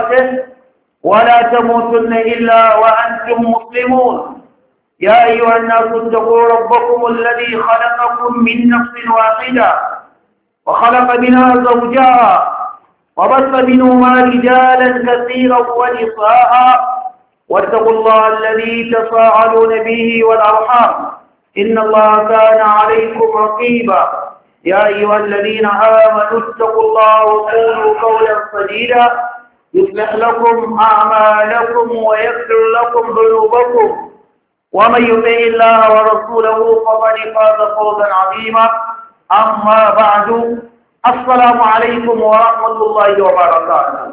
تقاته ولا تموتن إلا وأنتم مسلمون. يا أيها الناس اتقوا ربكم الذي خلقكم من نفس واحدة وخلق منها زوجها وبث منهما رجالا كثيرا ونساء واتقوا الله الذي تساءلون به والأرحام إن الله كان عليكم رقيبا. يا أيها الذين آمنوا اتقوا الله وقولوا قولا سديدا يصلح لكم أعمالكم ويغفر لكم ذنوبكم ومن يطع الله ورسوله فقد فاز فوزا عظيما. أما بعد، السلام عليكم ورحمة الله وبركاته.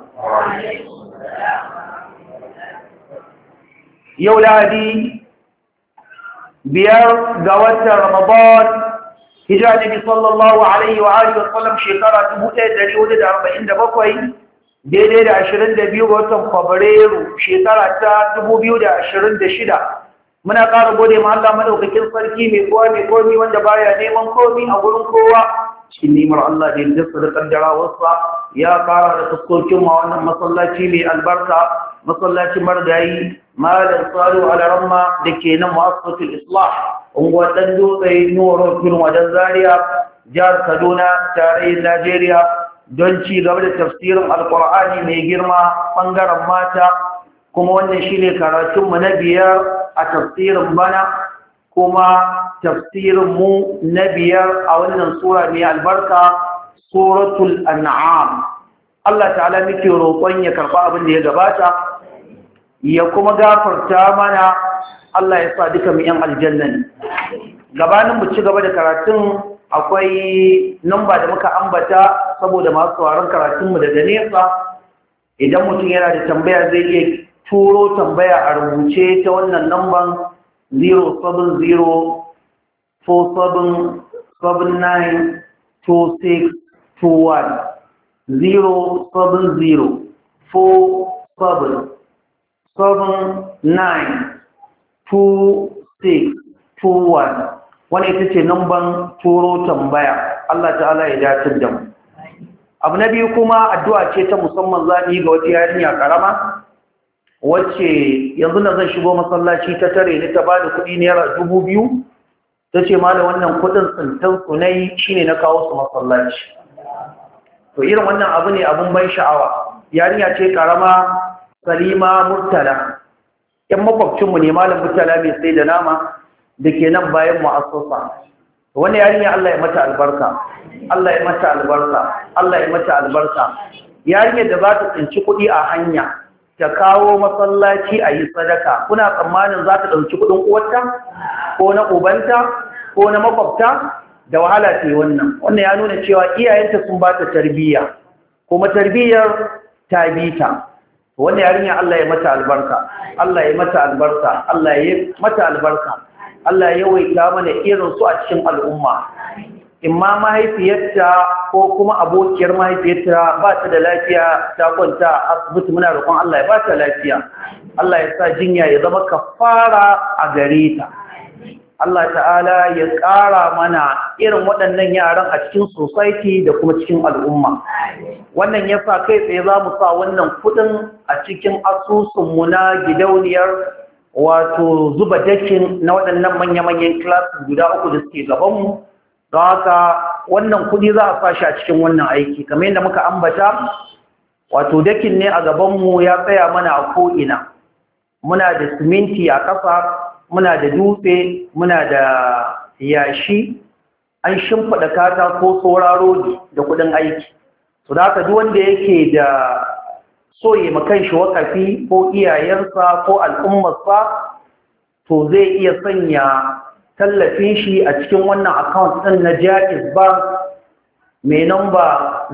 يولادي بيار قوات رمضان هجرة النبي صلى الله عليه وآله وسلم شكرا تبوتة دليل دا 47 daidai da 22 ga watan Fabrairu shekara ta 2026. Muna ƙara gode ma Allah madaukakin sarki mai kowa mai komi wanda baya neman komi a gurin kowa. Cikin nimar Allah da yadda da kaddarawarsa ya fara da fuskokin ma wannan masallaci mai albarka, masallacin margayi Malam Salu Alaramma da ke nan Mu'assasatul Islah, unguwar ɗan dutse Nuro Filin wajen Zaria, jihar Kaduna, tarayyar Najeriya, don ci gaba da tafsirin Alƙur'ani mai girma ɓangaren mata, kuma wannan shi ne karatunmu na biyar a tafsirin bana, kuma tafsirinmu na biyar a wannan sura mai albarka, Suratul An'am. Allah ta'ala muke roƙon ya karɓa abin da ya gabata, ya kuma gafarta mana. Allah ya sa duka mu yan aljanna ne. Gabanin mu ci gaba da karatun akwai namba da muka ambata saboda masu sauraron karatun mu daga nesa. Idan mutum yana da tambaya zai iya turo tambaya a rubuce ta wannan namban 07047292621 wani ita ce namban turo tambaya. Allah ta'ala ya dace da mu. Abu na biyu kuma addu'a ce ta musamman za yi ga wata yarinya karama wacce yanzu na zan shigo masallaci ta tare ni ta bada kuɗi naira 2000 ta ce ma da wannan kuɗin tsintan sunai shine na kawo su masallaci. To irin wannan abu ne abun ban sha'awa. Yarinya ce karama Salima Murtala, ‘yan makwabcinmu ne Malam Murtala mai sai da nama da ke nan bayan mu'assasa. Wani yarinya Allah ya mata albarka, Allah ya mata albarka, Allah ya mata albarka. Yarinya da za ta tsinci kuɗi a hanya ta kawo masallaci a yi sadaka, kuna tsammanin za ta ɗauki kuɗin uwarta ko na ubanta ko na makwabta? Da wahala ce wannan. Wannan ya nuna cewa iyayenta sun ba ta tarbiyya, kuma tarbiyyar ta bi ta. Wannan yarinya Allah ya mata albarka, Allah ya mata albarka, Allah ya mata albarka, Allah ya yawaita mana irin su a cikin al'umma. Imma mahaifiyarta ko kuma abokiyar mahaifiyarta ba ta da lafiya ta kwanta a asibiti, muna roƙon Allah ya ba ta lafiya. Allah ya sa jinya ya zama kafara a gare ta. Allah ta'ala ya ƙara mana irin waɗannan yaran a cikin society da kuma cikin al'umma. Wannan ya sa kai tsaye za mu sa wannan kuɗin a cikin asusunmu na gidauniyar wato zuba dakin na waɗannan manya-manyan classes guda 3 da suke gabanmu. Don haka wannan kuɗi za a sa shi a cikin wannan aiki. Kamar yadda muka ambata, wato dakin ne a gabanmu ya tsaya mana a ko'ina. Muna da siminti a ƙasa, muna da dutse, muna da yashi, an shimfiɗa katako sauraro da kuɗin aiki. So da haka duk wanda yake da so ya makan shi wakafi ko iyayensa ko al'ummarsa, to zai iya sanya tallafin shi a cikin wannan account ɗin na Jaiz Bank mai namba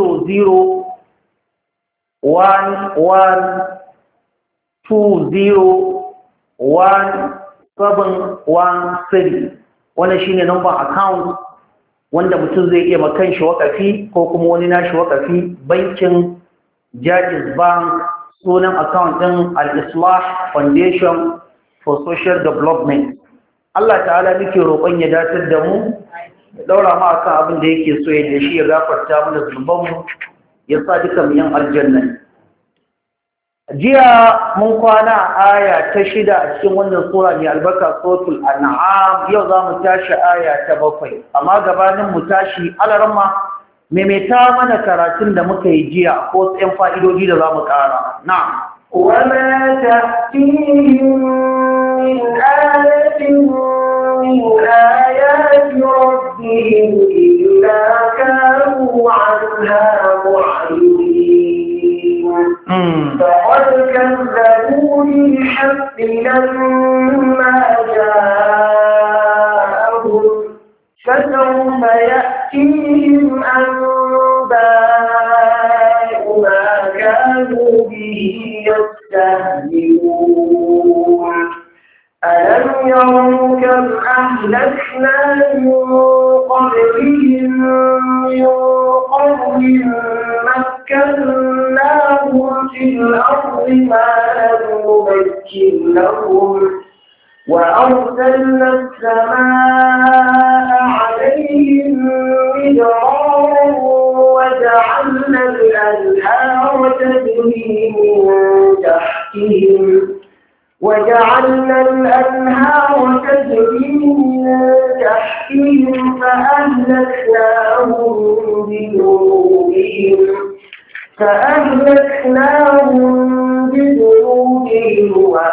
0011201713. Wannan shine number account wanda mutum zai iya makan shi wakafi ko kuma wani nashi wakafi. Bankin Jaiz Bank, sunan account ɗin Al-Islah Foundation for Social Development. Allah ta'ala muke roƙon ya datar da mu, ya daura mu akan abin da yake so ya da shi, ya gafarta mana zunubanmu, ya sa duka mu yan aljanna. jiya mun kwana aya ta 6 a cikin wannan sura mai albarka suratul an'am yau za mu tashi aya ta 7 amma gabanin mu tashi alaramma maimaita mana karatun da muka yi jiya ko tsayin fa'idodi da za mu ƙara na'am وما تأتيهم من آية من آيات ربهم إلا كانوا عنها معرضين فقد كذبوا بالحق لما جاءهم فسوف يأتيهم أنباء ما كانوا به يستهزئون ألم يروا كم أهلكنا من قبلهم من قرن مكناهم في الأرض ما لم نمكن لهم وأرسلنا السماء عليهم مدرارا وجعلنا الأنهار تجري من تحتهم فأهلكناهم بذنوبهم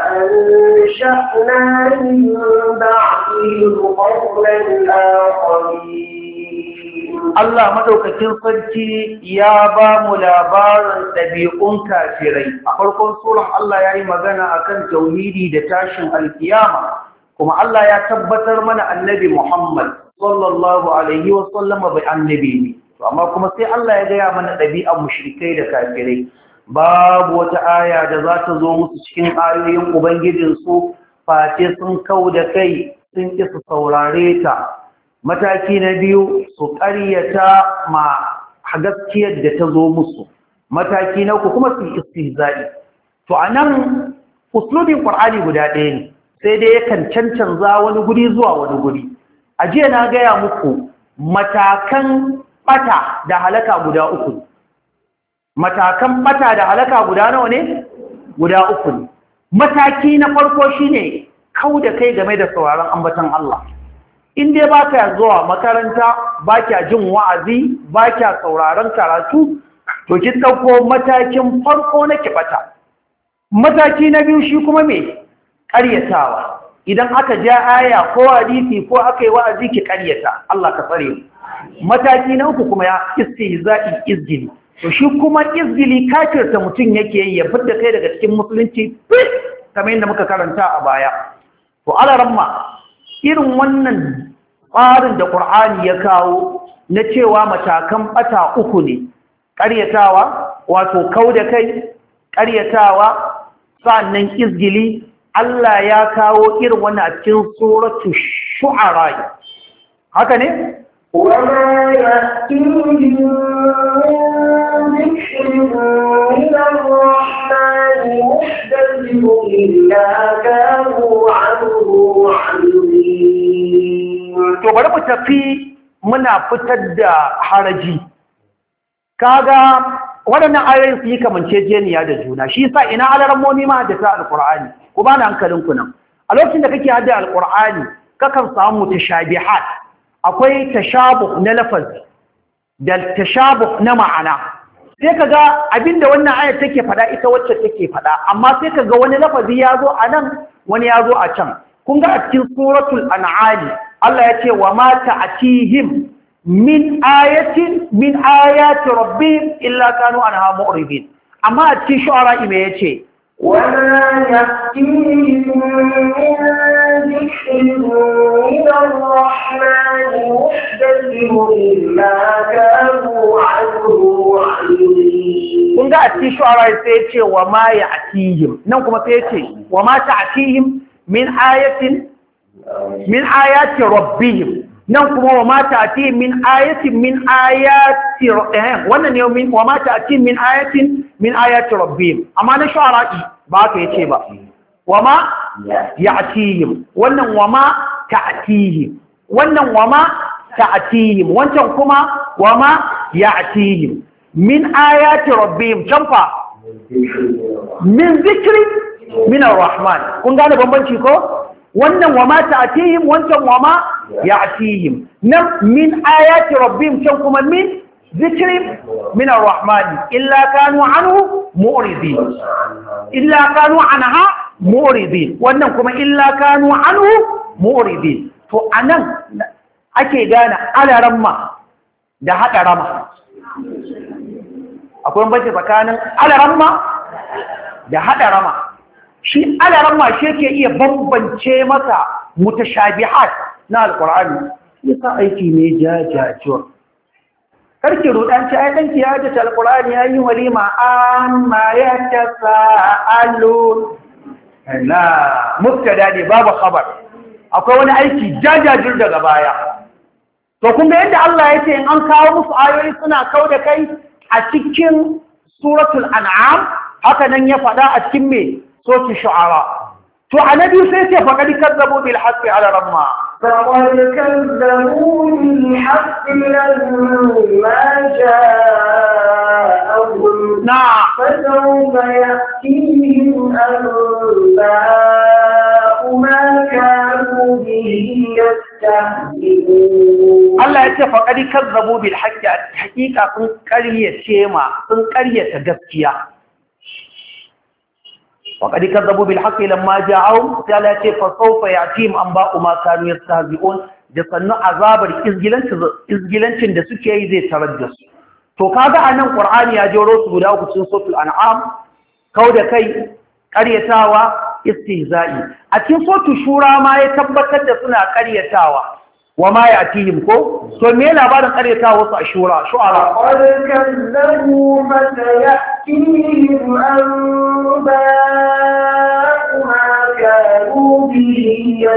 وأنشأنا من بعدهم قرنا آخرين Allah madaukakin sarki ya ba mu labarin ɗabi'un kafirai a farkon suran Allah ya yi magana akan tauhidi da tashin alkiyama kuma Allah ya tabbatar mana annabi Muhammad sallallahu alaihi wasallama bai annabi ne amma kuma sai Allah ya gaya mana ɗabi'an mushrikai da kafirai babu wata aya da za ta zo musu cikin ayoyin ubangijinsu face sun kau da kai sun ƙi su saurare ta mataki na biyu su ƙaryata ma gaskiyar da ta zo musu mataki na uku kuma su istihza'i to anan uslubin qur'ani guda ɗaya ne sai dai yakan cancanza wani guri zuwa wani guri a jiya na gaya muku matakan bata da halaka guda uku matakan bata da halaka guda nawa ne guda uku ne mataki na farko shine kauda kai game da sauraron ambaton Allah in dai ba ka zuwa makaranta ba ka jin wa'azi ba ka sauraron karatu to ki ɗauko matakin farko na kibata mataki na biyu shi kuma me ƙaryatawa idan aka ja aya ko hadisi ko aka yi wa'azi ki ƙaryata Allah ka tsare mu mataki na uku kuma ya istihza'i izgili to shi kuma izgili kafirta mutum yake yi ya fidda kai daga cikin musulunci kamar yadda muka karanta a baya to alaramma irin wannan tsarin da Qur'ani ya kawo na cewa matakan bata uku ne ƙaryatawa wato kauda kai ƙaryatawa sannan izgili Allah ya kawo irin wannan a cikin suratul shu'ara haka ne وما يأتيهم من ذكر من الرحمن محدث إلا كانوا عنه معرضين. To bari mu tafi muna fitar da haraji. Kaga waɗannan ayoyin su yi kamanceceniya da juna. Shi yasa ina alarammomi ma da ta Alƙur'ani. Ku bani hankalinku nan. A lokacin da kake hadda Alƙur'ani, kakan samu mutashabihat. Akwai tashabuh na lafazi da tashabuh na ma'ana sai kaga abinda wannan ayar take fada ita wacce take fada amma sai kaga wani lafazi yazo a nan wani yazo a can kun ga a cikin suratul an'am Allah ya ce wa ma ta'tihim min ayatin min ayati rabbihim illa kanu anha mu'ridin amma a cikin shu'ara me yace وما يأتيهم من ذكر من الرحمن محدث إلا كانوا عنه معرضين. kun ga a cikin shu'ara sai ya ce wa ma ya'tihim nan kuma sai ya ce wa ma ta'tihim min ayati rabbihim nan kuma wa ma ta'tihim min ayatin min ayati wannan ne wa ma ta'tihim min ayatin min ayati rabbihim amma na shu'ara ba ka yace ba wama ya'tihim wannan wama ta'tihim wannan wama ta'tihim wancan kuma wama ya'tihim min ayati rabbihim canfa min zikri min ar-rahman kun gane bambanci ko wannan wa ma ta'tihim wancan wa ma ya'tihim nan min ayati rabbihim can kuma min zikri min ar-rahman illa kanu anhu mu'ridin illa kanu anha mu'ridin wannan kuma illa kanu anhu mu'ridin to anan ake gane alaramma da hada rama akwai bambanci tsakanin alaramma da hada rama shi alaramma shi ke iya bambance maka mutashabihat na alqur'ani yasa aiki ne jajajuwa karki rudanci ai danki ya ji alqur'ani yayi walima amma yatasaalun la mubtada ne babu khabar akwai wani aiki jajajir daga baya to kun ga yadda Allah ya ce in an kawo musu ayoyi suna kauda kai a cikin suratul an'am haka nan ya faɗa a cikin me suratul shu'ara to annabi sai ce faqad kazzabu bil haqqi ala ramma فقد كذبوا بالحق لما جاءهم نعم فسوف يأتيهم أنباء ما كانوا به يستهزئون الله يقول فقد كذبوا بالحق الحقيقة sun ƙaryata gaskiya وقد كذبوا بالحق لما جاءهم ثلاثه فسوف ياتيهم انباء ما كانوا يستهزئون da sannu azabar izgilancin da suke yi zai tarar da su to kaga anan qur'ani ya jero su guda uku cikin suratul an'am kauda kai ƙaryatawa istihza'i a cikin suratul shura ma ya tabbatar da suna ƙaryatawa wa ma yatihim ko to me labarin ƙaryatawa su a shu'ara qad kazzabu fa sayatihim anba'u ma kanu bihi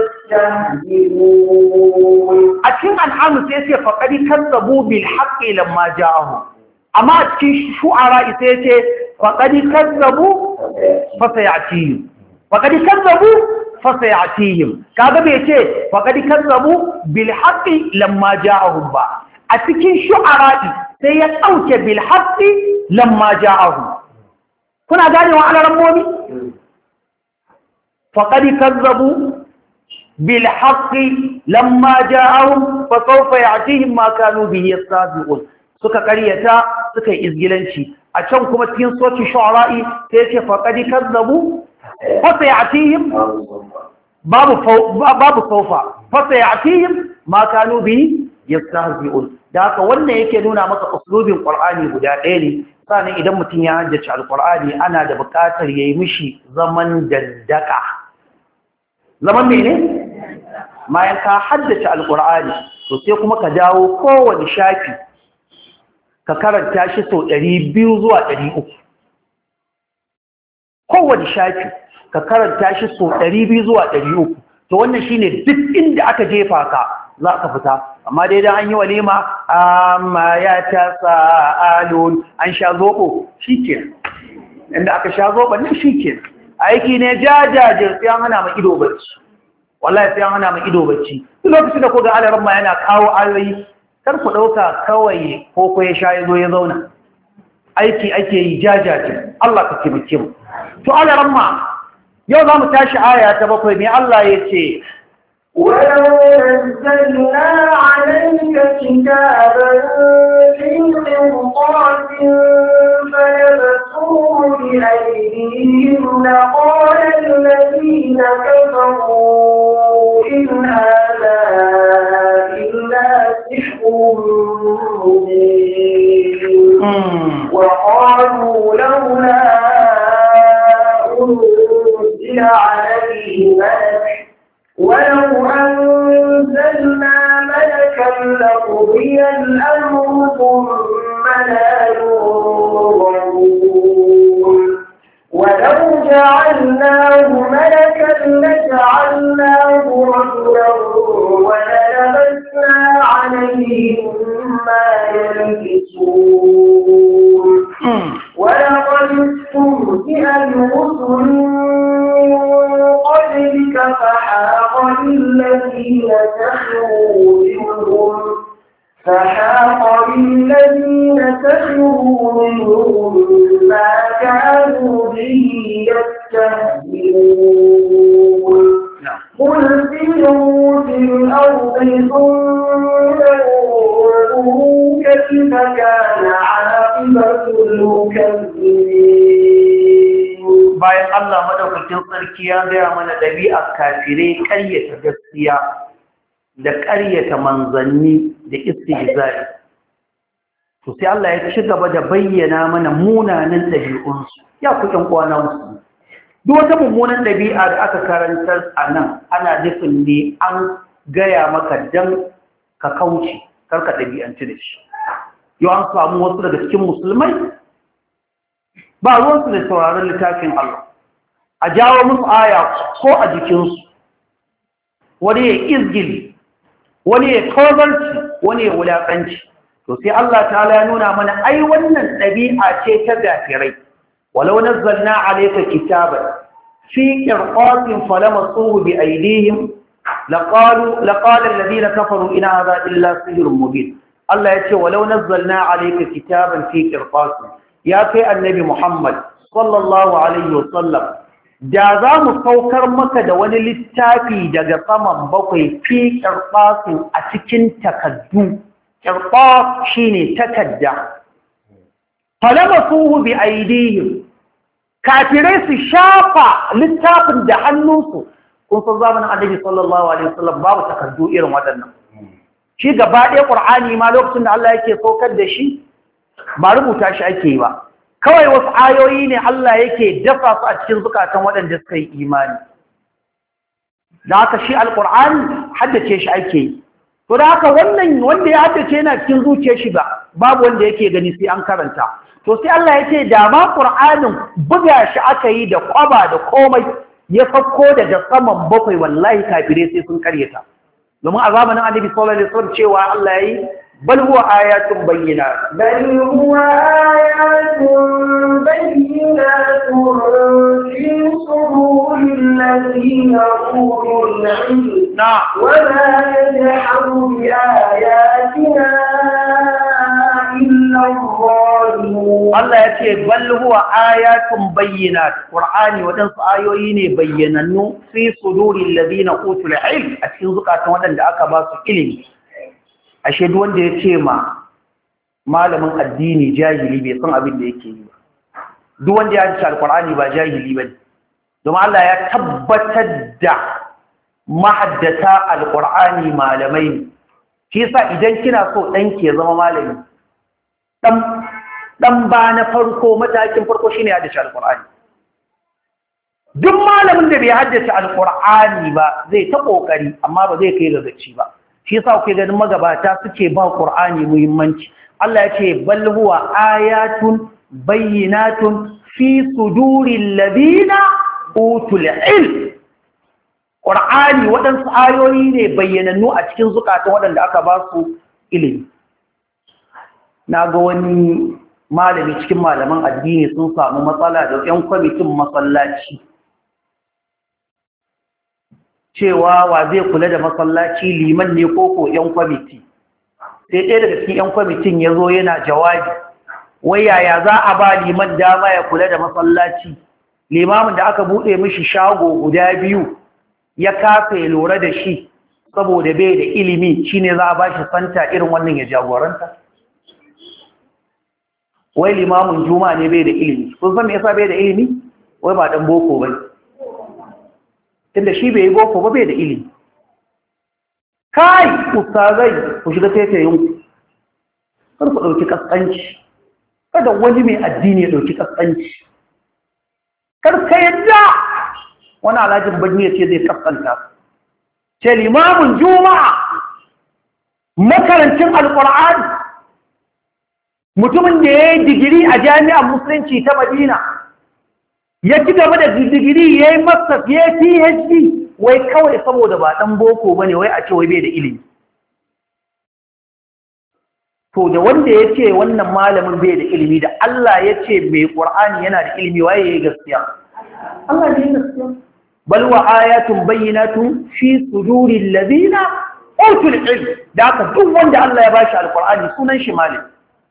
yastahzi'un a cikin al'amu sai ce faqad kazzabu bil haqqi lamma ja'ahum amma a cikin shu'ara sai ce faqad kazzabu fa sayatihim faqad kazzabu fasayatihim kaga bai ce faqad kazzabu bil haqqi lamma ja'ahum ba a cikin shu'ara'i sai ya dauke bil haqqi lamma ja'ahum kuna gane wa alaran momi faqad kazzabu bil haqqi lamma ja'ahum fa sawfa ya'tihim ma kanu bihi yastahzi'un suka ƙaryata suka yi izgilanci a can kuma cikin suratul shu'ara'i sai ya ce faqad kazzabu fasayatihim babu saufa fasayatihim ma kanu bi yastahzi'un da haka wannan yake nuna maka uslubin qur'ani guda ɗaya ne sanan idan mutum ya haddace alqur'ani ana da buƙatar yayi mishi zaman dandaka zaman mene bayan ka haddace alqur'ani to sai kuma ka dawo kowane shafi ka karanta shi sau 200 zuwa 300 kowane shafi ka karanta shi so 200 zuwa 300 to wannan shine duk inda aka jefa ka za ka fita amma dai dan an yi walima amma ya tasaalun an sha zoko shikenan inda aka sha zoko ne shikenan aiki ne jajajir sai an hana mu ido bacci wallahi sai an hana mu ido bacci duk lokacin da ko ga alaran ma yana kawo ayoyi kar ku dauka kawai ko ya sha yazo ya zauna aiki ake yi jajajir Allah ka taimake mu to alaran ma yau za mu tashi aya ta 7 mai Allah ya ce ولو نزلنا عليك كتابا في قرطاس فلبسوه بأيديهم لقال الذين كفروا إن هذا إلا سحر مبين وقالوا لولا أنزل عليه ملك ولو أنزلنا ملكا لقضي الأمر ثم لا ينظرون ولو جعلناه ملكا لجعلناه رجلا وللبسنا عليهم ما يلبسون ولقد استهزئ برسل من قبلك فحاق بالذين سخروا منهم فحاق بالذين سخروا منهم ما كانوا به يستهزئون قل سيروا في الأرض انظروا كيف كان عاقبة المكذبين. bayan Allah madaukakin sarki ya gaya mana ɗabi'ar kafirai ƙaryata gaskiya da ƙaryata manzanni da istihza'i, to sai Allah ya ci gaba da bayyana mana munanan ɗabi'unsu. Ya ku ƴan uwana musu, duk wata mummunan ɗabi'a da aka karantar a nan ana nufin ne an gaya maka dan ka kauce karka ɗabi'anci da shi. Yau an samu wasu daga cikin musulmai ba ruwansu da sauraron littafin Allah, a jawo musu aya ko a jikinsu, wani ya izgili, wani ya tozarci, wani ya wulaƙanci. To sai Allah ta'ala ya nuna mana ai wannan ɗabi'a ce ta gafirai. walau nazzalna alayka kitaban fi qirqatin falamasuhu bi aydihim laqala alladhina kafaru in hadha illa sihrun mubin. Allah ya ce walau nazzalna alayka kitaban fi qirqatin, ya kai annabi Muhammad sallallahu alaihi wasallam, da za mu saukar maka da wani littafi daga saman bakwai fi ƙirƙasin a cikin takaddu. Ƙirƙas shi ne takadda. Falama suhu bi aidihim, kafirai su shafa littafin da hannunsu. Kun san zamanin annabi sallallahu alaihi wasallam babu takaddu irin waɗannan. Shi gaba ɗaya ƙur'ani ma lokacin da Allah yake saukar da shi ba rubuta shi ake yi ba. Kawai wasu ayoyi ne Allah yake dafa su a cikin zukatan waɗanda suka yi imani. Da haka shi alƙur'ani haddace shi ake yi. To da haka wannan wanda ya haddace yana cikin zuciyar shi babu wanda yake gani sai an karanta. To sai Allah yake da ma ƙur'anin buga shi aka yi da kwaba da komai ya fakko daga saman bakwai, wallahi kafirai sai sun karyata. Domin a zamanin Annabi sallallahu alaihi wasallam cewa Allah yayi بل هو آيات بينات في صدور الذين أوتوا العلم وما يجحد بآياتنا إلا الظالمون. الله يقول بل هو آيات بينات، قرآن ودنس آيوين بيننو في صدور الذين أوتوا العلم، أتكين زكاة ودن دعاك باسو إلمي. Ashe duk wanda ya ce ma malamin addini jahili bai san abin da yake yi ba. Duk wanda ya ci alkur'ani ba jahili ba ne. Domin Allah ya tabbatar da mahaddata alkur'ani malamai ne. Shi yasa idan kina so ɗanki ya zama malami, ɗan ba na farko, matakin farko shine ya haddace alkur'ani. Duk malamin da bai haddace alkur'ani ba zai ta ƙoƙari amma ba zai kai ga gaci ba. Shi yasa kuke ganin magabata suke ba Qur'ani muhimmanci. Allah ya ce bal huwa ayatun bayyinatun fi suduril ladina utul ilm. Qur'ani waɗansu ayoyi ne bayyanannu a cikin zukatan waɗanda aka ba su ilimi. Na ga wani malami cikin malaman addini sun samu matsala da 'yan kwamitin masallaci. Cewa wa zai kula da masallaci, liman ne ko 'yan kwamiti. Sai ɗaya daga cikin 'yan kwamitin ya zo yana jawabi, wai yaya za a ba liman dama ya kula da masallaci, limamin da aka buɗe mishi shago guda biyu ya kasa ya lura da shi saboda bai da ilimi, shine za a ba shi santa irin wannan ya jagoranta. Wai limamin juma'a ne bai da ilimi. Kun san me yasa bai da ilimi? Wai ba dan boko bane. Tunda shi bai yi boko ba, bai da ilimi. Kai ustazai ku shiga taitayin ku, kar ku ɗauki kaskanci, kada wani mai addini ya ɗauki kaskanci, kar ka yadda wani alhajin bani ya ce zai kaskanta. Ce limamin juma'a, makarancin alƙur'ani, mutumin da ya yi digiri a jami'ar musulunci ta Madina, ya ci gaba da digiri, ya yi masters, ya yi PhD, wai kawai saboda ba ɗan boko ba ne, wai a ce wai bai da ilimi. To da wanda ya ce wannan malamin bai da ilimi, da Allah ya ce mai ƙur'ani yana da ilimi, waye ya yi gaskiya? Allah ne ya gaskiya. Bal wa ayatun bayyinatun fi suduril ladina utul ilm da aka duk wanda Allah ya bashi alqur'ani sunan shi malami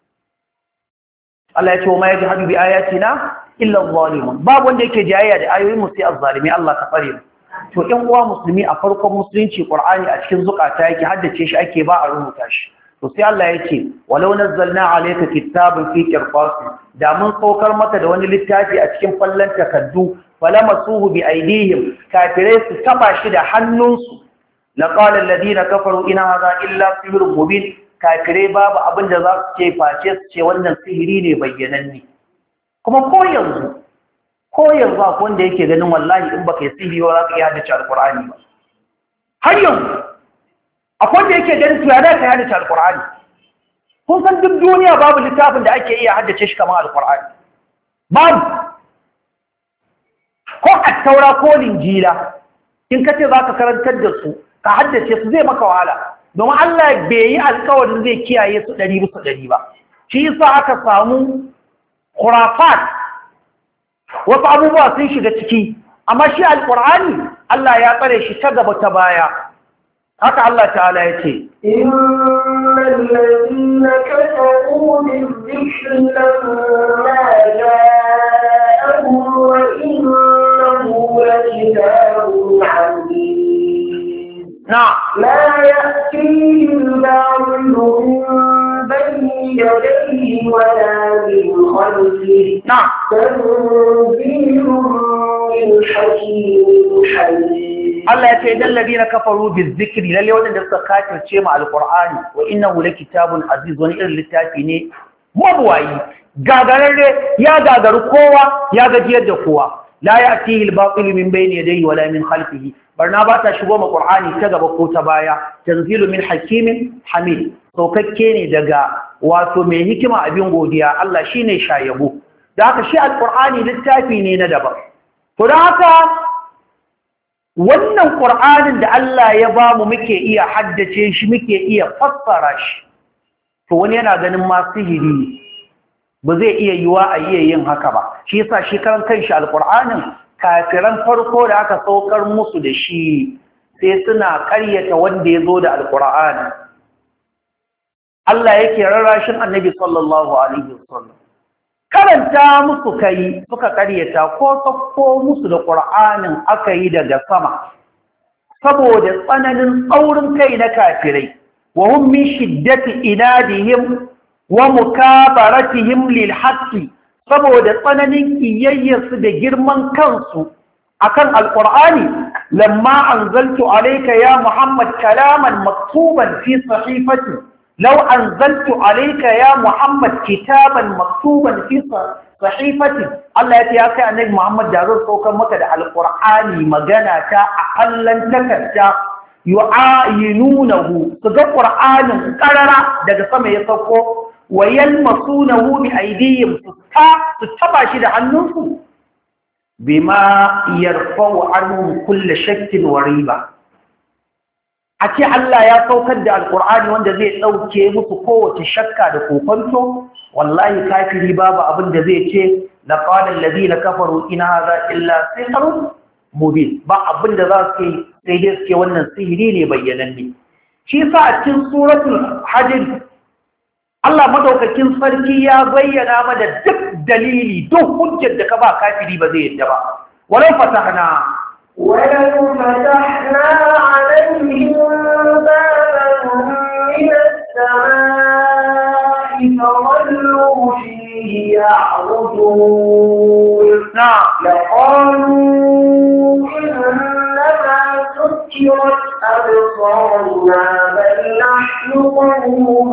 Allah ya ce ma yajhadu bi ayatina illa adh-dhalimun babu wanda yake jayayya da ayoyin mu sai az-zalimi Allah ka tsare mu to ɗan uwa musulmi a farkon musulunci qur'ani a cikin zukata yake haddace shi ake ba a rubuta shi to sai Allah ya ce walau nazzalna alayka kitaban fi qirtas da mun saukar maka da wani littafi a cikin fallan takaddu falamasuhu bi aydihim kafirai su taba shi da hannunsu laqala alladhina kafaru in hadha illa sihrun mubin kafirai babu abin da za su ce face su ce wannan sihiri ne bayyananne kuma ko yanzu akwai wanda yake ganin wallahi in baka yi sihiri ba za ka iya haddace alqur'ani ba har yanzu akwai wanda yake ganin tuya da ka haddace alqur'ani kun san duk duniya babu littafin da ake iya haddace shi kamar alqur'ani babu ko at-taura ko linjila in kace za ka karantar da su ka haddace su zai maka wahala domin Allah bai yi alƙawarin zai kiyaye su 100% ba shi yasa aka samu khurafat wasu abubuwa sun shiga ciki amma shi alƙur'ani Allah ya tsare shi ta gaba ta baya haka Allah ta'ala ya ce innal ladina kafaru bizikri lamma ja'ahum wa innahu lakitabun 'aziz la ya'tihi al-ba'ilu min bayni yadayhi wa la min khalfihi تنزيل من حكيم حميد Allah ya ce idan ladina kafaru bizikri lalle wanda suka kafirce ma alqur'ani wa innahu lakitabun aziz wani irin littafi ne mabwayi gagararre ya gagaru kowa ya gajiyar da kowa la ya'tihi al-batil min bayni yadayhi wala min khalfihi barna ba ta shigo ma qur'ani ta gaba ko ta baya tanzilu min hakimin hamid saukakke ne daga wato mai hikima abin godiya Allah shine shayabo da haka shi alqur'ani littafi ne na daban to da haka wannan ƙur'anin da Allah ya ba mu muke iya haddace shi muke iya fassara shi to wani yana ganin ma sihiri ba zai iya yiwa a iya yin haka ba shi yasa shi kan kanshi alƙur'anin kafiran farko da aka saukar musu da shi sai suna ƙaryata wanda ya zo da alƙur'ani Allah yake rarrashin annabi sallallahu alaihi wasallam karanta musu kai suka karyata ko sakko musu da ƙur'anin aka yi daga sama saboda tsananin tsaurin kai na kafirai wa hum min shiddati inadihim wa mukabaratihim lil haqqi saboda tsananin kiyayyarsu da girman kansu akan alqur'ani lamma anzaltu alayka ya muhammad kalaman maktuban fi sahifati لو أنزلت عليك يا محمد كتابا مكتوبا في صحيفة الله يتياك أنك محمد دارور فوق مكد على القرآن مجانا أقلا تكتا يعاينونه تقول قرآن قرر دقى سمع يصفه ويلمسونه بأيديهم تتبع شد عنه بما يرفع عنهم كل شك وريبة a ce Allah ya saukar da alƙur'ani wanda zai ɗauke musu kowace shakka da kokonto wallahi kafiri babu abin da zai ce la qala alladhina kafaru in hadha illa sihrun mubin ba abin da za su yi sai dai suke wannan sihiri ne bayyananne shi yasa a cikin suratul hajj Allah madaukakin sarki ya bayyana mana duk dalili duk hujjar da ka ba kafiri ba zai yadda ba walau fatahna ولو فتحنا عليهم بابا من السماء فظلوا فيه يعرجون لقالوا إنما سكرت أبصارنا بل نحن قوم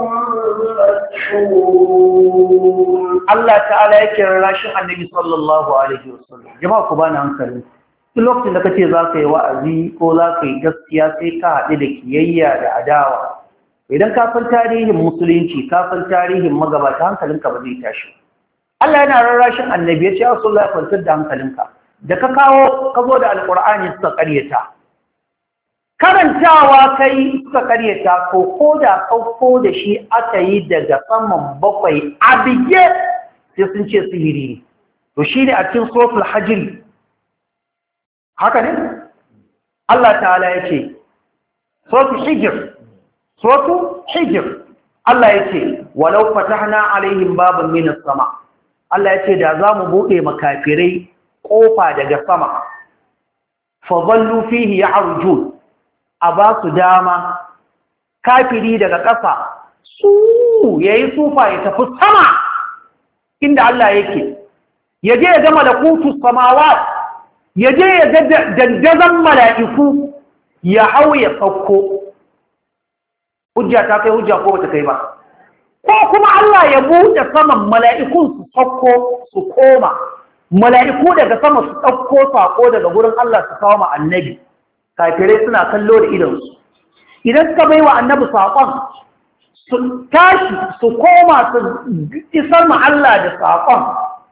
مسحورون الله تعالى يكرر راشد النبي صلى الله عليه وسلم جماعة كبانا أنكروا lokacin da kace za ka yi wa'azi ko za ka yi gaskiya sai ka haɗu da kiyayya da adawa idan ka san tarihin musulunci ka san tarihin magabata hankalinka ba zai tashi Allah yana rarrashin annabi ya ce ya sallallahu alaihi wasallam da hankalinka da ka zo da alqur'ani suka ƙaryata karantawa kai suka ƙaryata ko da sauko da shi aka yi daga saman bakwai abige sai sun ce sihiri to shi ne a cikin suratul hajj haka ne Allah ta'ala ya ce sautu hijir suratu hijr Allah yace walau fatahna alaihim baban minas sama Allah yace da zamu bude makafirai kofa daga sama fa dhallu fihi ya'rujun abasu dama kafiri daga ƙasa su yayi sufa ya tafi sama inda Allah yake yaje ya ga malakutus samawat yaje ya ga dandazan mala'iku ya hau ya sauko hujja ta kai hujja ko bata kai ba ko kuma Allah ya buɗe saman mala'ikun su sauko su koma mala'iku daga sama su ɗauko sako daga gurin Allah su kawo ma annabi kafirai suna kallo da idonsu idan suka bai wa annabi saƙon su tashi su koma su isar ma Allah da saƙon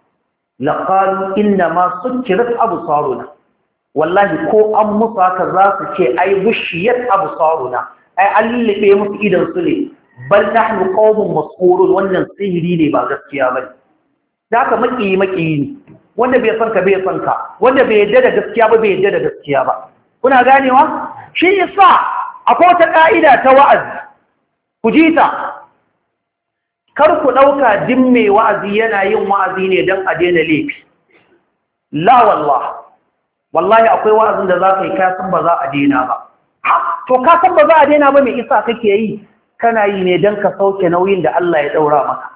laqalu inna ma sukkirat absaruna wallahi ko an musu haka za su ce ai bushiyat absaruna ai an lullube musu idan su ne bal nahnu qaumun mas'urun wannan sihiri ne ba gaskiya bane da haka maki ne wanda bai san ka bai san ka wanda bai yadda da gaskiya ba bai yadda da gaskiya ba kuna ganewa shi yasa akwai wata ka'ida ta wa'azi ku ji ta kar ku dauka din mai wa'azi yana yin wa'azi ne dan a daina laifi la wallahi akwai wa'azin da za ka yi kasan ba za a daina ba to kasan ba za a daina ba mai isa kake yi kana yi ne don ka sauke nauyin da Allah ya daura maka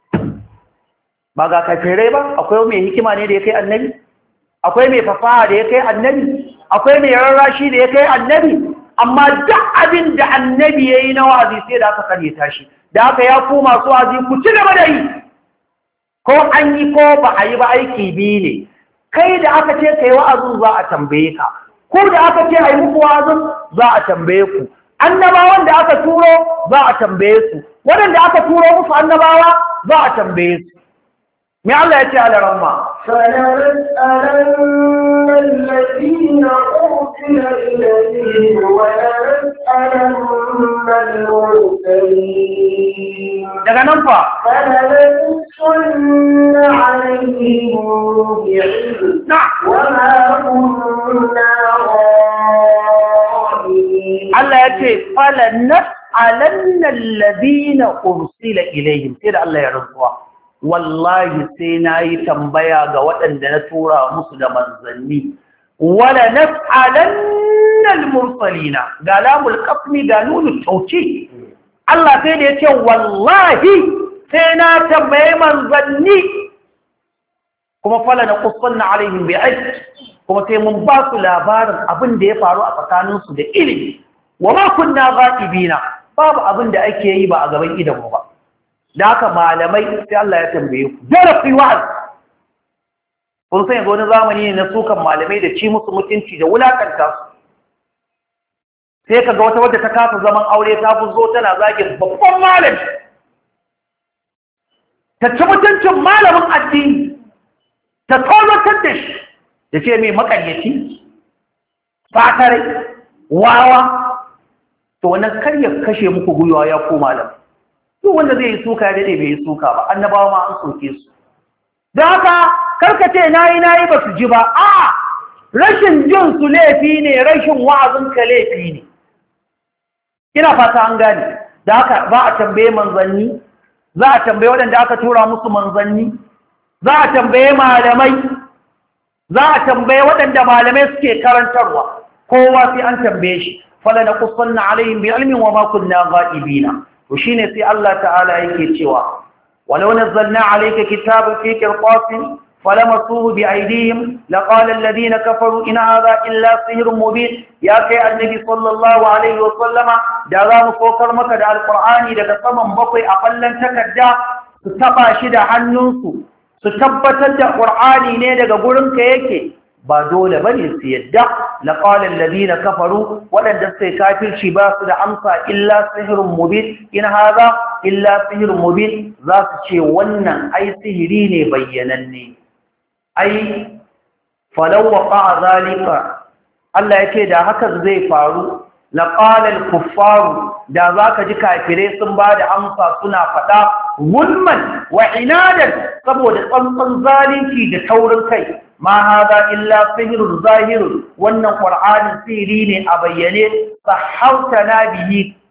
ba ga kafirai ba akwai mai hikima ne da ya kai annabi akwai mai fasaha da ya kai annabi akwai mai rarrashi da ya kai annabi amma duk abin da annabi ya yi na wa'azi sai da aka kare tashi da aka ya ku masu wa'azi ku ci gaba da yi ko an yi ko ba a yi ba aiki biyu ne kai da aka ce ka yi wa'azin za a tambaye ka ko da aka ce a yi muku wa'azin za a tambaye ku annabawan da aka turo za a tambaye su waɗanda aka turo musu annabawa za a tambaye su me Allah ya ce a laramma فلنسألن الذين أرسل إليهم ولنسألن المرسلين daga nan fa فلنسألن عليهم بعلم وما كنا غائبين Allah ya ce falanas'alanna alladhina ursila ilayhim sai da Allah ya rantsuwa wallahi sai nayi tambaya ga waɗanda na tura musu da manzanni wala nas'alanna al-mursalina ga lamul qasmi ga nunut tawkid Allah sai da yace wallahi sai na tambaye manzanni kuma fala naqussanna alaihim bi'ilm kuma sai mun ba su labarin abin da ya faru a tsakaninsu da ilimi wa ma kunna ghaibina babu abin da ake yi ba a gaban idanmu ba da haka malamai sai Allah ya tambaye ku dole ku yi wa'azi kun san yanzu wani zamani ne na sukan malamai da ci musu mutunci da wulakanta su sai kaga wata wadda ta kasa zaman aure ta zo tana zagin babban malami ta ci mutuncin malamin addini ta tsoratar da shi da ce mai makaryaci fatare wawa to wannan karya kashe muku gwiwa ya ko malam duk wanda zai yi suka ya dade bai yi suka ba annabawa ma an soke su don haka karkace nayi ba su ji ba a rashin jin su laifi ne rashin wa'azin ka laifi ne ina fata an gane da haka ba a tambaye manzanni za a tambaye waɗanda aka tura musu manzanni za a tambaye malamai za a tambaye waɗanda malamai suke karantarwa kowa sai an tambaye shi fala naqussanna alaihim bi'ilmin wa ma kunna ghaibina to shine sai Allah ta'ala yake cewa walau nazzalna alayka kitaban fi qirtasin falamasuhu bi'aydihim laqala alladhina kafaru in hadha illa sihrun mubin ya kai annabi sallallahu alaihi wa sallama da za mu kokar maka da alqur'ani daga saman bakwai a fallan takarda su taba shi da hannunsu su tabbatar da ƙur'ani ne daga gurinka yake ba dole ba ne su yadda laƙalin ladina kafaru waɗanda suka yi kafirci ba su da amsa illa sihirin mubin in haza illa sihirin mubin za su ce wannan ai sihiri ne bayyananne ai falawa a zalika Allah ya ce da hakan zai faru laƙalin kuffaru da za ka ji kafirai sun ba da amsa suna faɗa gulman wa inadan saboda tsantsan zalunci da taurin kai ma haza illa sihirun zahirun wannan qur'anin sihiri ne a bayyane sahautana bihi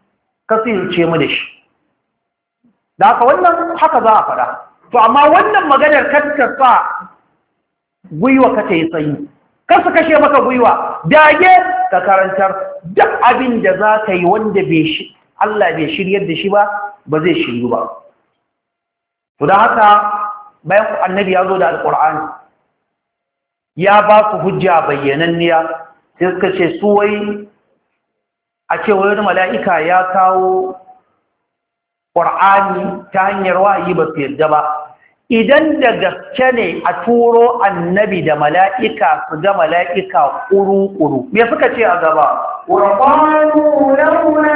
ka sihirce mu da shi. Da haka wannan haka za a faɗa. To amma wannan maganar kaska sa gwiwa ka ta yi sanyi, kar su kashe maka gwiwa, dage ka karantar duk abin da za ka yi wanda Allah bai shiryar da shi ba zai shiryu ba. To da haka bayan annabi ya zo da alƙur'ani ya ba su hujja bayyananniya, sai suka ce su wai a ce wani mala'ika ya kawo ƙur'ani ta hanyar wahayi ba su yadda ba. Idan da gaske ne a turo annabi da mala'ika su ga mala'ika ƙuru-ƙuru, me suka ce a gaba? وقالوا لولا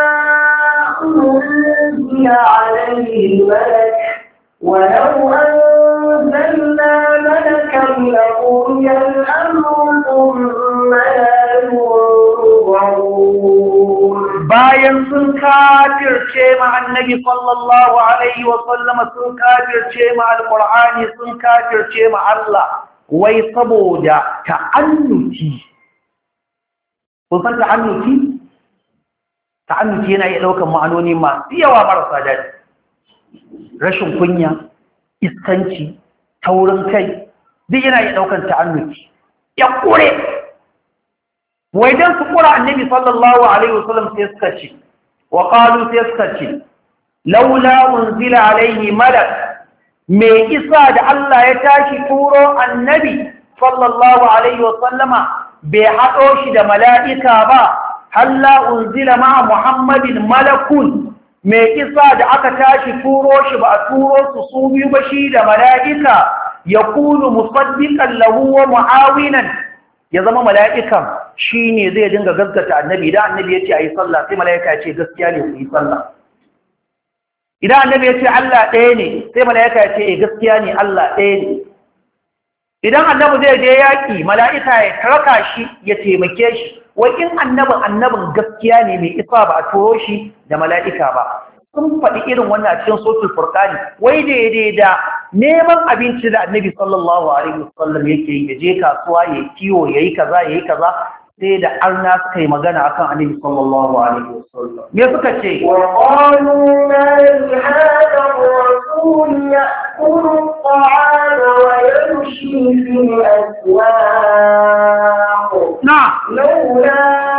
أنزل عليه ملك ولو أنزلنا ملكا لقضي الأمر ثم لا ينظرون. bayan sun kafirce ma annabi sallallahu alaihi wa sallama, sun kafirce ma alqur'ani, sun kafirce ma Allah, wai saboda ta'annuti. Kun san ta'annuti? Ta'annuti yana iya ɗaukar ma'anoni masu yawa marasa daɗi. Rashin kunya, iskanci, taurin kai, duk yana iya ɗaukar ta'annuti. Ya ƙure! Wai don su ƙura annabi sallallahu alaihi wasallam sai suka ce, wa ƙalu sai suka ce, laula unzila alaihi malak, me isa da Allah ya tashi turo annabi sallallahu alaihi wasallama bai haɗo shi da mala'ika ba, halla unzila ma'a Muhammadin malakun, me isa da aka tashi turo shi ba a turo su biyu ba shi da mala'ika, ya kunu musaddiƙan lahu wa mu'awinan, ya zama mala'ikan shi ne zai dinga gaskata annabi. Idan annabi ya ce a yi sallah sai mala'ika ya ce gaskiya ne ku yi sallah. Idan annabi ya ce Allah ɗaya ne sai mala'ika ya ce gaskiya ne Allah ɗaya ne. Idan annabi zai je yaƙi mala'ika ya taraka shi ya taimake shi. Wai in annabin gaskiya ne mai isa ba a turo shi da mala'ika ba. Sun faɗi irin wannan a cikin sotul furqani, wai daidai da neman abinci da annabi sallallahu alaihi wasallam yake yi, ya je kasuwa ya kiwo ya yi kaza ya yi kaza, sai da arna suka yi magana akan annabi sallallahu alaihi wasallam. Me suka ce? wa qalu ma li hadha ar-rasul ya'kulu at-ta'ama wa yamshi fil aswaq. Na laula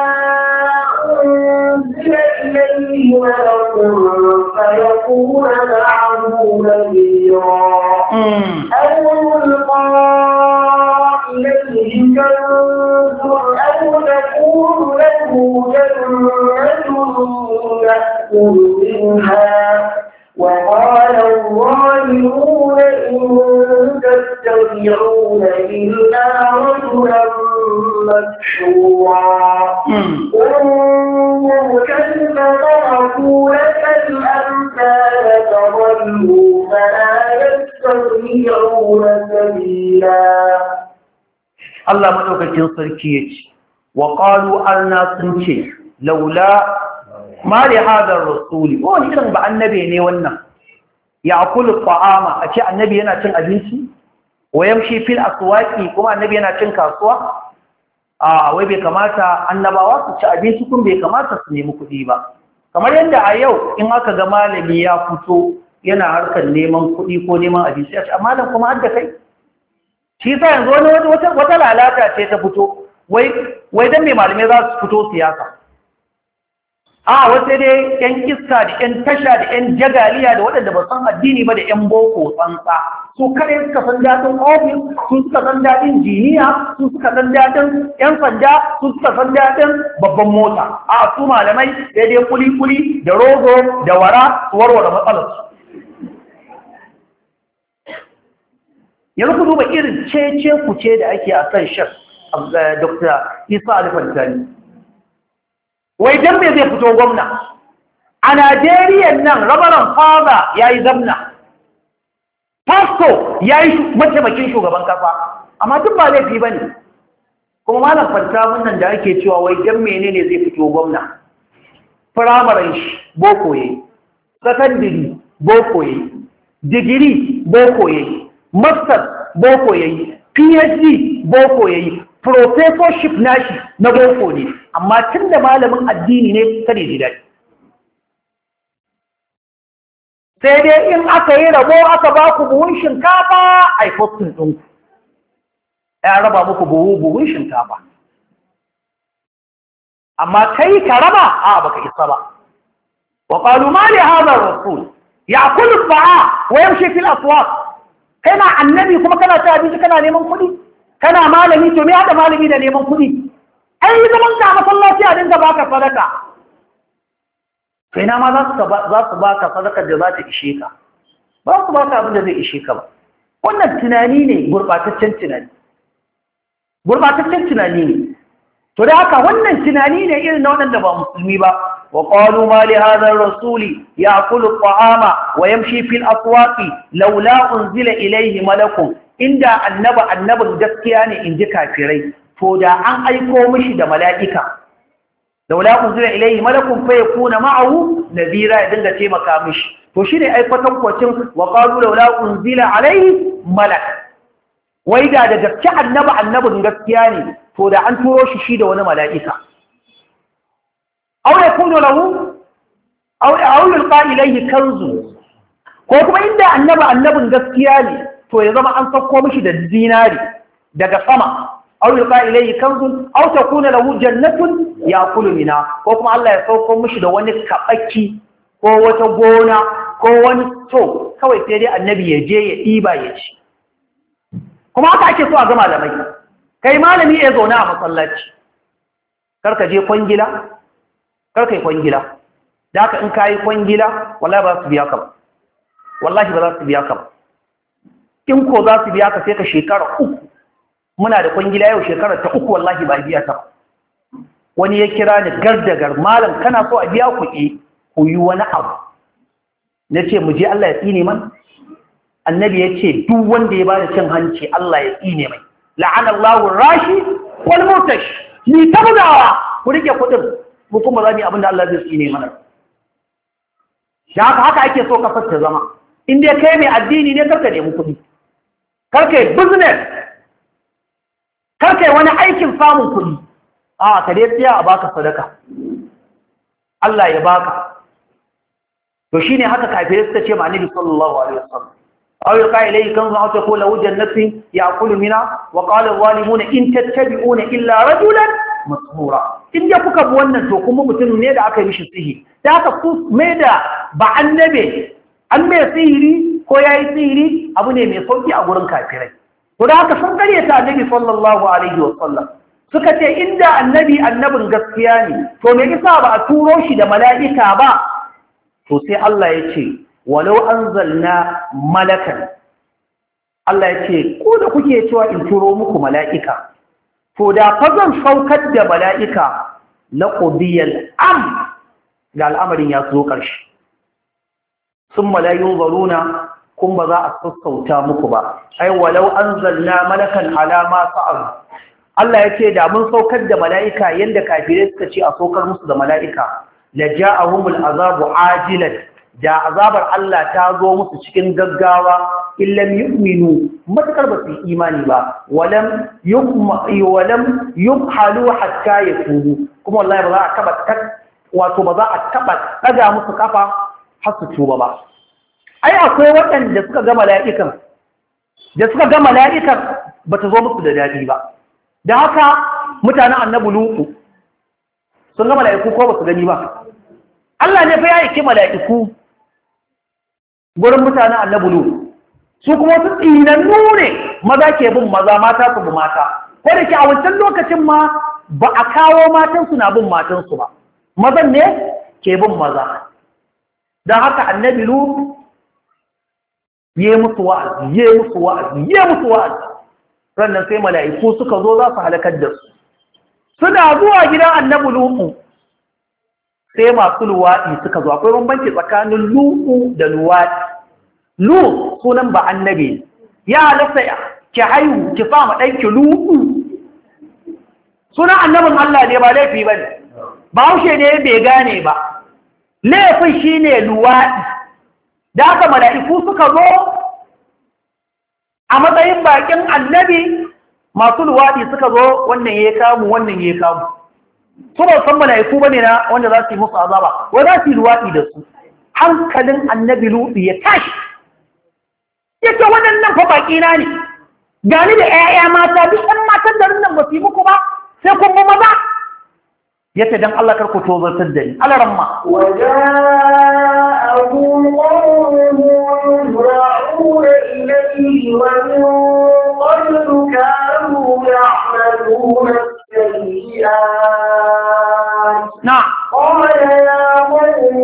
unzila ilayhi malakun فيكون معه نذيرا أو يلقى إليه كنز أو تكون له جنة يأكل منها وقال الظالمون إن تتبعون إلا رجلا مسحورا انظر كيف ضربوا لك الأمثال فضلوا فلا يستطيعون سبيلا. Allah madaukakin sarki yace wa qalu arna sun ce laula ma li hadar rasuli, wani irin ba annabi ne wannan, ya akulu ta'ama, a ce annabi yana cin abinci, wa yamshi fil aswaqi, kuma annabi yana cin kasuwa. Wai bai kamata annabawa su ci abinci, kun bai kamata su nemi kuɗi ba. Kamar yadda a yau in aka ga malami ya fito yana harkar neman kuɗi ko neman abinci, a ce amma dan kuma har da kai. Shi sa yanzu wata lalata ce ta fito, wai dan mai malamai za su fito siyasa. Wasu dai ‘yan iska da ‘yan tasha da ‘yan jagaliya da waɗanda ba san addini ba da ‘yan boko tsantsa, su kare suka san daɗin ofis, su suka san daɗin jiniya, su suka san daɗin ‘yan sanda, su suka san daɗin babban mota. Su malamai daidai kuli-kuli da rogo da wara su warware matsalarsu. Yanzu ku duba irin cece kuce da ake a kan shek Dr. Isa Alifantani. Wai dan me zai fito gwamna? A Najeriya nan rabaran fada ya yi zamna, pasto ya yi mataimakin shugaban kasa, amma duk ba laifi ba ne. Kuma malam fanta nan da ake cewa wai dan menene zai fito gwamna? Firamaren shi boko yayi, sakandiri boko yayi, digiri boko yayi, master boko yayi, PhD boko yayi, professorship nashi na boko ne, amma tun da malamin addini ne kada ji daɗi. sai dai in aka yi rabo aka ba ku buhun shinkafa a postin ɗinku ya raba muku buhun shinkafa amma kai ka raba a baka isa ba wa qalu ma li hadha ar-rasul ya'kulu at-ta'a wa yamshi fil aswaq kana annabi kuma kana ta abinci kana neman kuɗi kana malami to me hada malami da neman kuɗi ai zaman ka masallaci a dinga baka sadaka sai na ma za su baka sadaka da za ta ishe ka ba su baka abin da zai ishe ka ba wannan tunani ne gurbataccen tunani ne to da haka wannan tunani ne irin na waɗanda ba musulmi ba wa qalu ma li hadha ar-rasuli ya'kulu at-ta'ama wa yamshi fil aswaqi laula unzila ilayhi malakun inda annabin gaskiya ne inji kafirai to da an aiko mishi da mala'ika laula unzila ilayhi malakun fa yakuna ma'ahu nadira ya dinga taimaka mishi to shine aikatan kwacin wa qalu laula unzila alayhi malak wai da gaske annabin gaskiya ne to da an turo shi da wani mala'ika aw yakunu lahu aw yulqa ilayhi kanzu ko kuma inda annabin gaskiya ne to ya zama an sauko mishi da zinari daga sama aw yulqa ilayhi kanzun aw takuna lahu jannatun ya'kulu minha ko kuma Allah ya sauko mishi da wani kabaki ko wata gona ko wani to kawai sai dai annabi ya je ya diba ya ci kuma haka ake so a ga malamai kai malami ya zauna a masallaci karka je kwangila karka yi kwangila da haka in kayi kwangila wallahi ba su biya ka ba wallahi ba za su biya ka ba in ko za su biya ka sai ka shekara 3 muna da kwangila yau shekara ta 3 wallahi ba biya ta wani ya kira ni gardagar malam kana so a biya ku ku yi wani abu na ce mu je Allah ya tsine man annabi ya ce duk wanda ya bada cin hanci Allah ya tsine mai la'ana Allahu rashi wal mutash ni tabdawa ku rike kudin mu kuma zamu abin da Allah zai tsine mana da haka ake so ka fata zama in dai kai mai addini ne karka nemi kudi karka yi business karka yi wani aikin samun kudi a ka dai tsaya a baka sadaka Allah ya baka to shine haka kafirai suka ce ma Annabi sallallahu alaihi wasallam أو يلقى إليه كنز أو تكون له جنة يأكل منها وقال الظالمون إن تتبعون إلا رجلا مسحورا إن يفك بوانا توقم متن ميدا أكا يمشي سيهي تاكا فوس ميدا بعن نبي أمي سيهري كوياي سيهري أبني مي صوتي أقولن كافرين وذاك سنقرية النبي صلى الله عليه وسلم سكتي إن دا النبي قسياني فمي إصابة أتوروشي دا ملائكة با فسي الله يتي walau anzalna malakan Allah ya ce ko da kuke cewa in turo muku mala'ika to da fa zan saukar da mala'ika la qudiyal ga al'amarin ya zo ƙarshe sun malayun zaruna kun ba za a sassauta muku ba ai walau anzalna malakan ala ma sa'al Allah ya ce da mun saukar da mala'ika yanda kafirai suka ce a saukar musu da mala'ika la ja'ahumul azabu ajilan da azabar Allah ta zo musu cikin gaggawa illam yu'minu matakar ba su imani ba walam yubhalu hatta yatubu kuma wallahi ba za a taba daga musu kafa har su tuba ba ai akwai waɗanda suka ga mala'ikan ba ta zo musu da dadi ba da haka mutanen annabi lutu sun ga mala'iku ko ba su gani ba Allah ne fa ya yi mala'iku gurin mutanen annabulu su kuma wasu tsinannu ne maza ke bin maza mata su bi mata ko da ke a wancan lokacin ma ba a kawo matansu na bin matansu ba mazan ne ke bin maza don haka annabilu ya musu wa'azi rannan sai mala'iku suka zo za su halakar da su suna zuwa gidan annabulu sai masu luwaɗi suka zo akwai bambanci tsakanin lu'u da luwaɗi lu sunan ba annabi ya halatta ki haihu ki fama ɗanki lu'u sunan annabin Allah ne ba laifi ba ne ba haushe ne bai gane ba laifin shi ne luwaɗi da aka mala'iku suka zo a matsayin bakin annabi masu luwaɗi suka zo wannan ya kamu wannan ya kamu su ba san mala'iku bane na wanda za su yi musu azaba wai za su yi luwaɗi da su hankalin annabi Lutu ya tashi yace waɗannan fa baki na ne gani da 'ya'ya mata duk ɗan matan garin nan ba su yi muku ba sai kun ba maza yace dan Allah kar ku tozartar da ni alaramma وجاءه قومه يهرعون إليه ومن قبل كانوا يعملون السيئات نعم قال يا قوم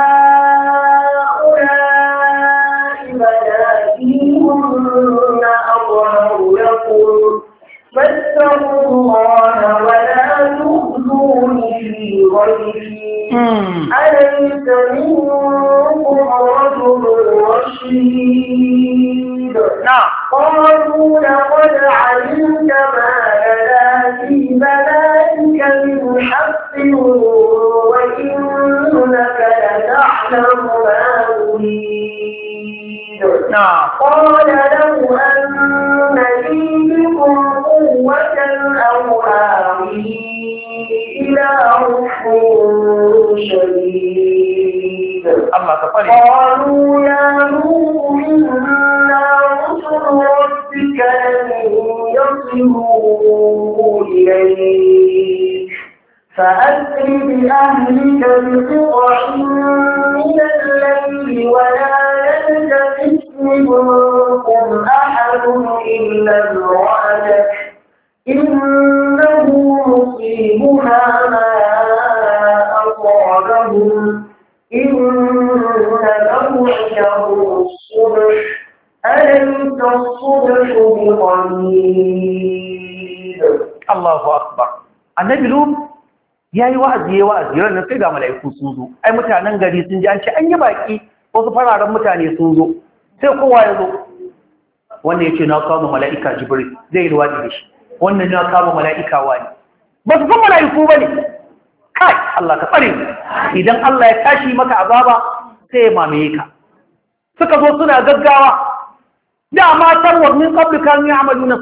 هؤلاء بناتي هن أطهر لكم فاتقوا الله ولا تخزوني في ضيفي أليس منكم رجل رشيد قالوا لقد علمت ما لنا في بناتك من حق وإنك لتعلم ما نريد قال لو أن لي بكم قوة أو آوي إلى ركن شديد قالوا يا نوح إنا رسل ربك لن يصلوا إليك فأسر بأهلك بقطع من الليل ولا يلتفت منكم أحد إلا امرأتك إنه مصيبها ما أصابهم إن موعدهم الصبح أليس الصبح بقريب الله أكبر النبي لوط yayi wa'azi ranar sai ga mala'iku sun zo ai mutanen gari sun ji an ce an yi baki wasu fararen mutane sun zo sai kowa ya zo wannan yace na kawo mala'ika jibril zai yi ruwadi da shi wannan na kawo mala'ika wani ba su san mala'iku bane kai Allah ka tsare idan Allah ya tashi maka azaba sai ya mamaye ka suka zo suna gaggawa da matar wa min qabl kan ya'maluna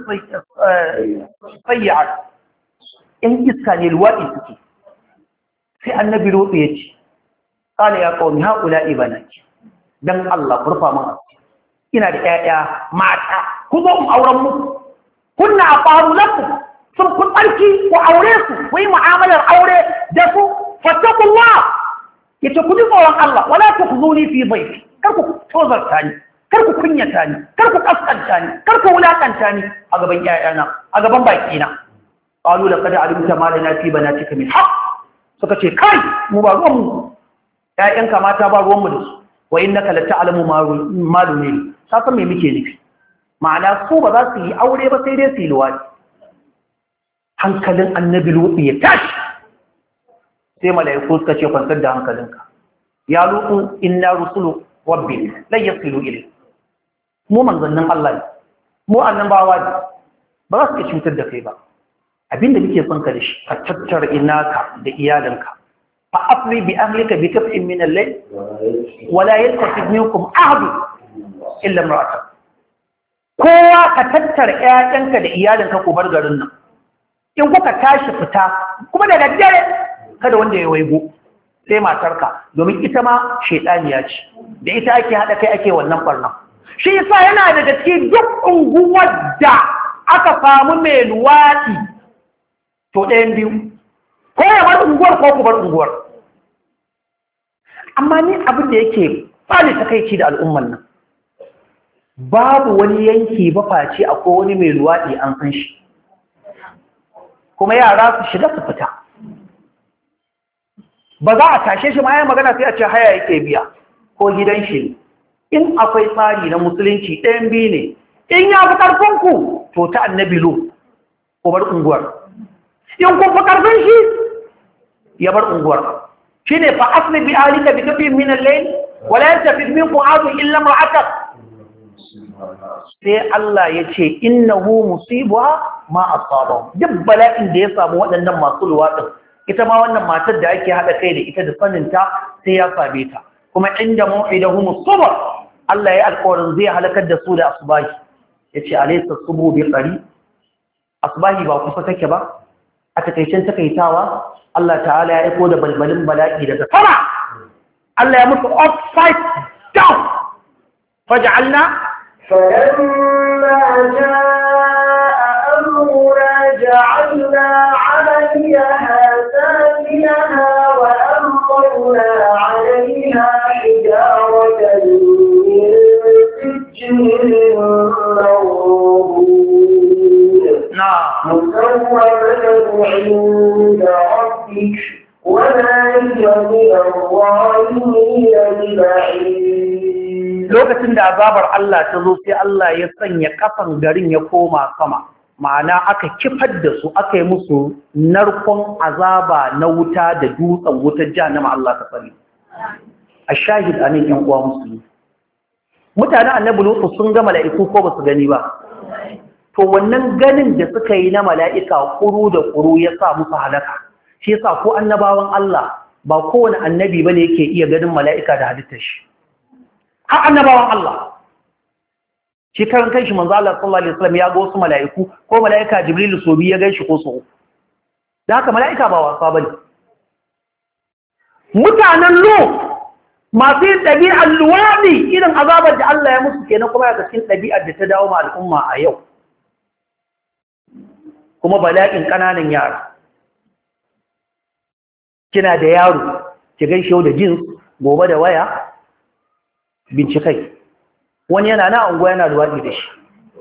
sayyi'at in iska ne ruwadi suke sai annabi Lutu ya ce qala ya qaumi haula ibanaki dan Allah kurfa mun ina da ƴaƴa mata ku zo mu auren muku kunna aqaru lakum sun ku tsarki ku aure su ku yi mu'amalar aure da su fattaqullah yace ku ji tsoron Allah wala tukhzuni fi dhayfi kar ku tozarta ni kar ku kunyata ni kar ku kaskanta ni kar ku wulakanta ni a gaban ƴaƴana a gaban bakina qalu laqad alimta ma lana fi banatika min haqq suka ce kai mu ba ruwan mu ƴaƴanka mata ba ruwan mu da su wa innaka la ta'lamu ma dunni saka me muke nufi ma'ana su ba za su yi aure ba sai dai su yi luwadi hankalin annabi Lutu ya tashi sai mala'iku suka ce kwantar da hankalinka ya Lutu inna rusulu rabbi la yasilu ilayk mu manzannin Allah ne mu annabawa ne ba za su iya cutar da kai ba abinda muke son ka da shi ka tattara inaka da iyalanka fa asri bi ahlika bi kaf'in min al-layl wa la yaltafit minkum ahad illa imra'atak kowa ka tattara ƴaƴanka da iyalanka ku bar garin nan in kuka tashi fita kuma da daddare kada wanda ya waigo sai matarka domin ita ma shedaniya ce da ita ake hada kai ake wannan barna shi yasa yana daga cikin duk unguwar da aka samu mai luwadi to ɗayan biyu ko ya bar unguwar ko ku bar unguwar amma ni abin da yake bani takaici da al'umman nan babu wani yanki ba face akwai wani mai luwaɗi an san shi kuma yara su shiga su fita ba za a tashe shi ma ya magana sai a ce haya yake biya ko gidan shi in akwai tsari na musulunci ɗayan biyu ne in ya fi ƙarfinku to ta annabi lo ko bar unguwar in kun fi ƙarfin shi ya bar unguwar shi ne fa asli bi alika bi kafin min al-layl wala yantafid minkum ahadun illa imra'atak sai Allah ya ce innahu musibuha ma asabahu duk bala'in da ya samu waɗannan masu luwaɗin ita ma wannan matar da ake haɗa kai da ita da saninta sai ya same ta kuma inda mau'idahum as-subh Allah ya alƙawarin zai halakar da su da asbahi yace alaysa as-subhu bi qari asbahi ba kusa take ba a takaicen takaitawa Allah ta'ala ya aiko da balbalin bala'i daga sama Allah ya musu upside down faj'alna فلما جاء أمرنا جعلنا عليها سافلها وأمطرنا عليها حجارة من سجيل منضود مسومة عند ربك وما هي من الظالمين ببعيد. lokacin da azabar Allah ta zo sai Allah ya sanya kafan garin ya koma sama, ma'ana aka kifar da su, aka yi musu narkon azaba na wuta da dutsen wutar jahannama. Allah ta tsare. A shahid anan yan uwa musulmi, mutanen annabi Lutu sun ga mala'iku ko ba su gani ba? To wannan ganin da suka yi na mala'ika kuru da kuru ya sa musu halaka. Shi yasa ko annabawan Allah ba kowane annabi bane yake iya ganin mala'ika da halittar shi. Har annabawan Allah shi karan kanshi manzo Allah sallallahu alaihi wasallam ya ga wasu mala'iku, ko mala'ika Jibril so bi ya ganshi ko so. Da haka mala'ika ba wasa bane. Mutanen Lut masu yin ɗabi'ar luwaɗi irin azabar da Allah ya musu kenan, kuma ya cikin ɗabi'ar da ta dawo ma al'umma a yau. Kuma bala'in ƙananan yara. Kina da yaro ki gaishe da jins, gobe da waya, bincikai wani yana na unguwa yana luwaɗi da shi.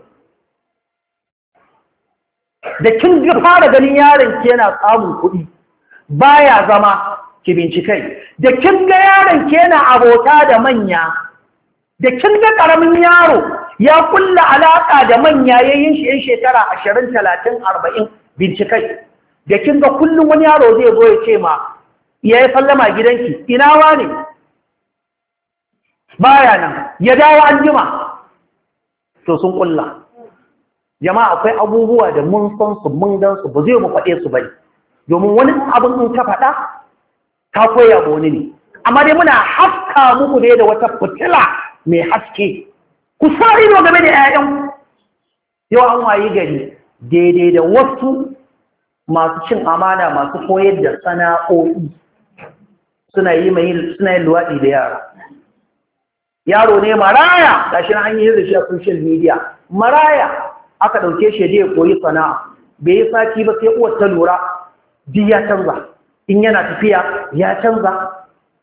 Da kin ga fara ganin yaron ki yana samun kuɗi baya zama, ki bincikai. Da kin ga yaron ki yana abota da manya, da kin ga ƙaramin yaro ya kulla alaƙa da manya yayin shi 'yan shekara 20, 30, 40, bincikai. Da kin ga kullum wani yaro zai zo ya ce ma ya yi sallama gidanki, ina wa ne? Baya nan, ya dawo an jima. To sun kulla. Jama'a akwai abubuwa da mun san su, mun gan su, ba zai mu faɗe su bane. Domin wani abin in ka faɗa, ka koya ba wani ne. Amma dai muna haska muku ne da wata fitila mai haske. Ku sa ido game da 'ya'yan. Yau an wayi gari daidai da wasu masu cin amana, masu koyar da sana'o'i suna yin luwaɗi da yara. Yaro ne maraya, gashi na an yi da shi a social media, maraya aka ɗauke shi da ya koyi sana'a, bai yi sati ba sai uwar ta lura, duk ya canza, in yana tafiya ya canza,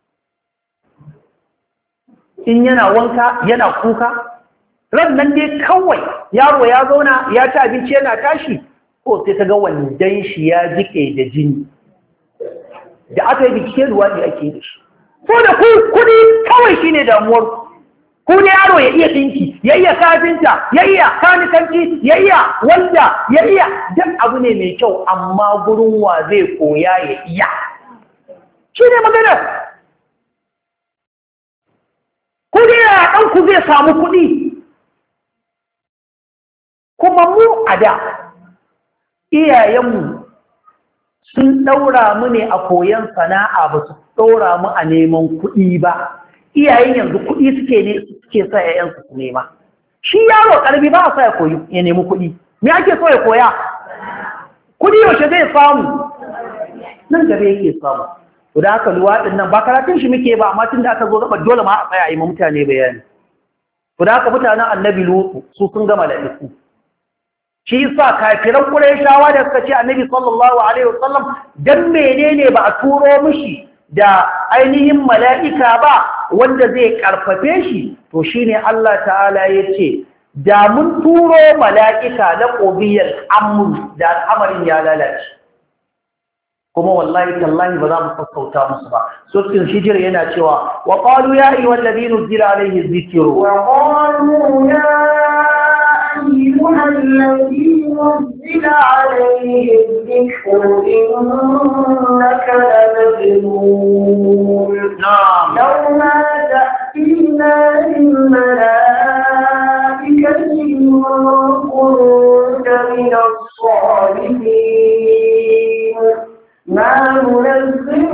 in yana wanka yana kuka. Ran nan dai kawai yaro ya zauna ya ci abinci yana tashi, ko sai ta ga wandan shi ya jike da jini. Da aka yi bincike luwaɗi ake da shi. So da kuɗi kawai shine damuwar ku ne, yaro ya iya ɗinki, ya iya kafinta, ya iya kanikanci, ya iya wanda, ya iya duk abu ne mai kyau, amma gurin wa zai koya ya iya. Shi ne maganar. Ku ne ya ɗanku zai samu kuɗi. Kuma mu a da, iyayenmu sun ɗaura mu ne a koyon sana'a, ba su ɗaura mu a neman kuɗi ba. Iyayen yanzu kuɗi suke sa ‘ya'yansu su nema. Shi yaro ƙarfi ba a sa ya nemi kuɗi. Me ake so ya koya? Kuɗi yaushe zai samu? Nan gaba yake samu. Da haka luwaɗin nan ba karatun shi muke ba, amma tun da aka zo gaba dole ma a tsaya a yi ma mutane bayani. Da haka mutanen annabi Lutu su sun gama da iku. Shi yasa kafiran Qurayshawa da suka ce annabi sallallahu alaihi wasallam dan menene ba a turo mishi da ainihin mala'ika ba wanda zai karfafe shi, to shine Allah ta'ala yace da mun turo mala'ika na qobiyal amr da al'amarin ya lalace. Kuma wallahi tallahi ba za mu sassauta musu ba. Suratul Hijr yana cewa wa qalu ya ayyuhal ladina nuzila alayhi dhikru wa qalu ya أيها الذي نزل عليه الذكر إنك لمجنون لو ما تأتينا بالملائكة إن كنت من الصالحين ما ننزل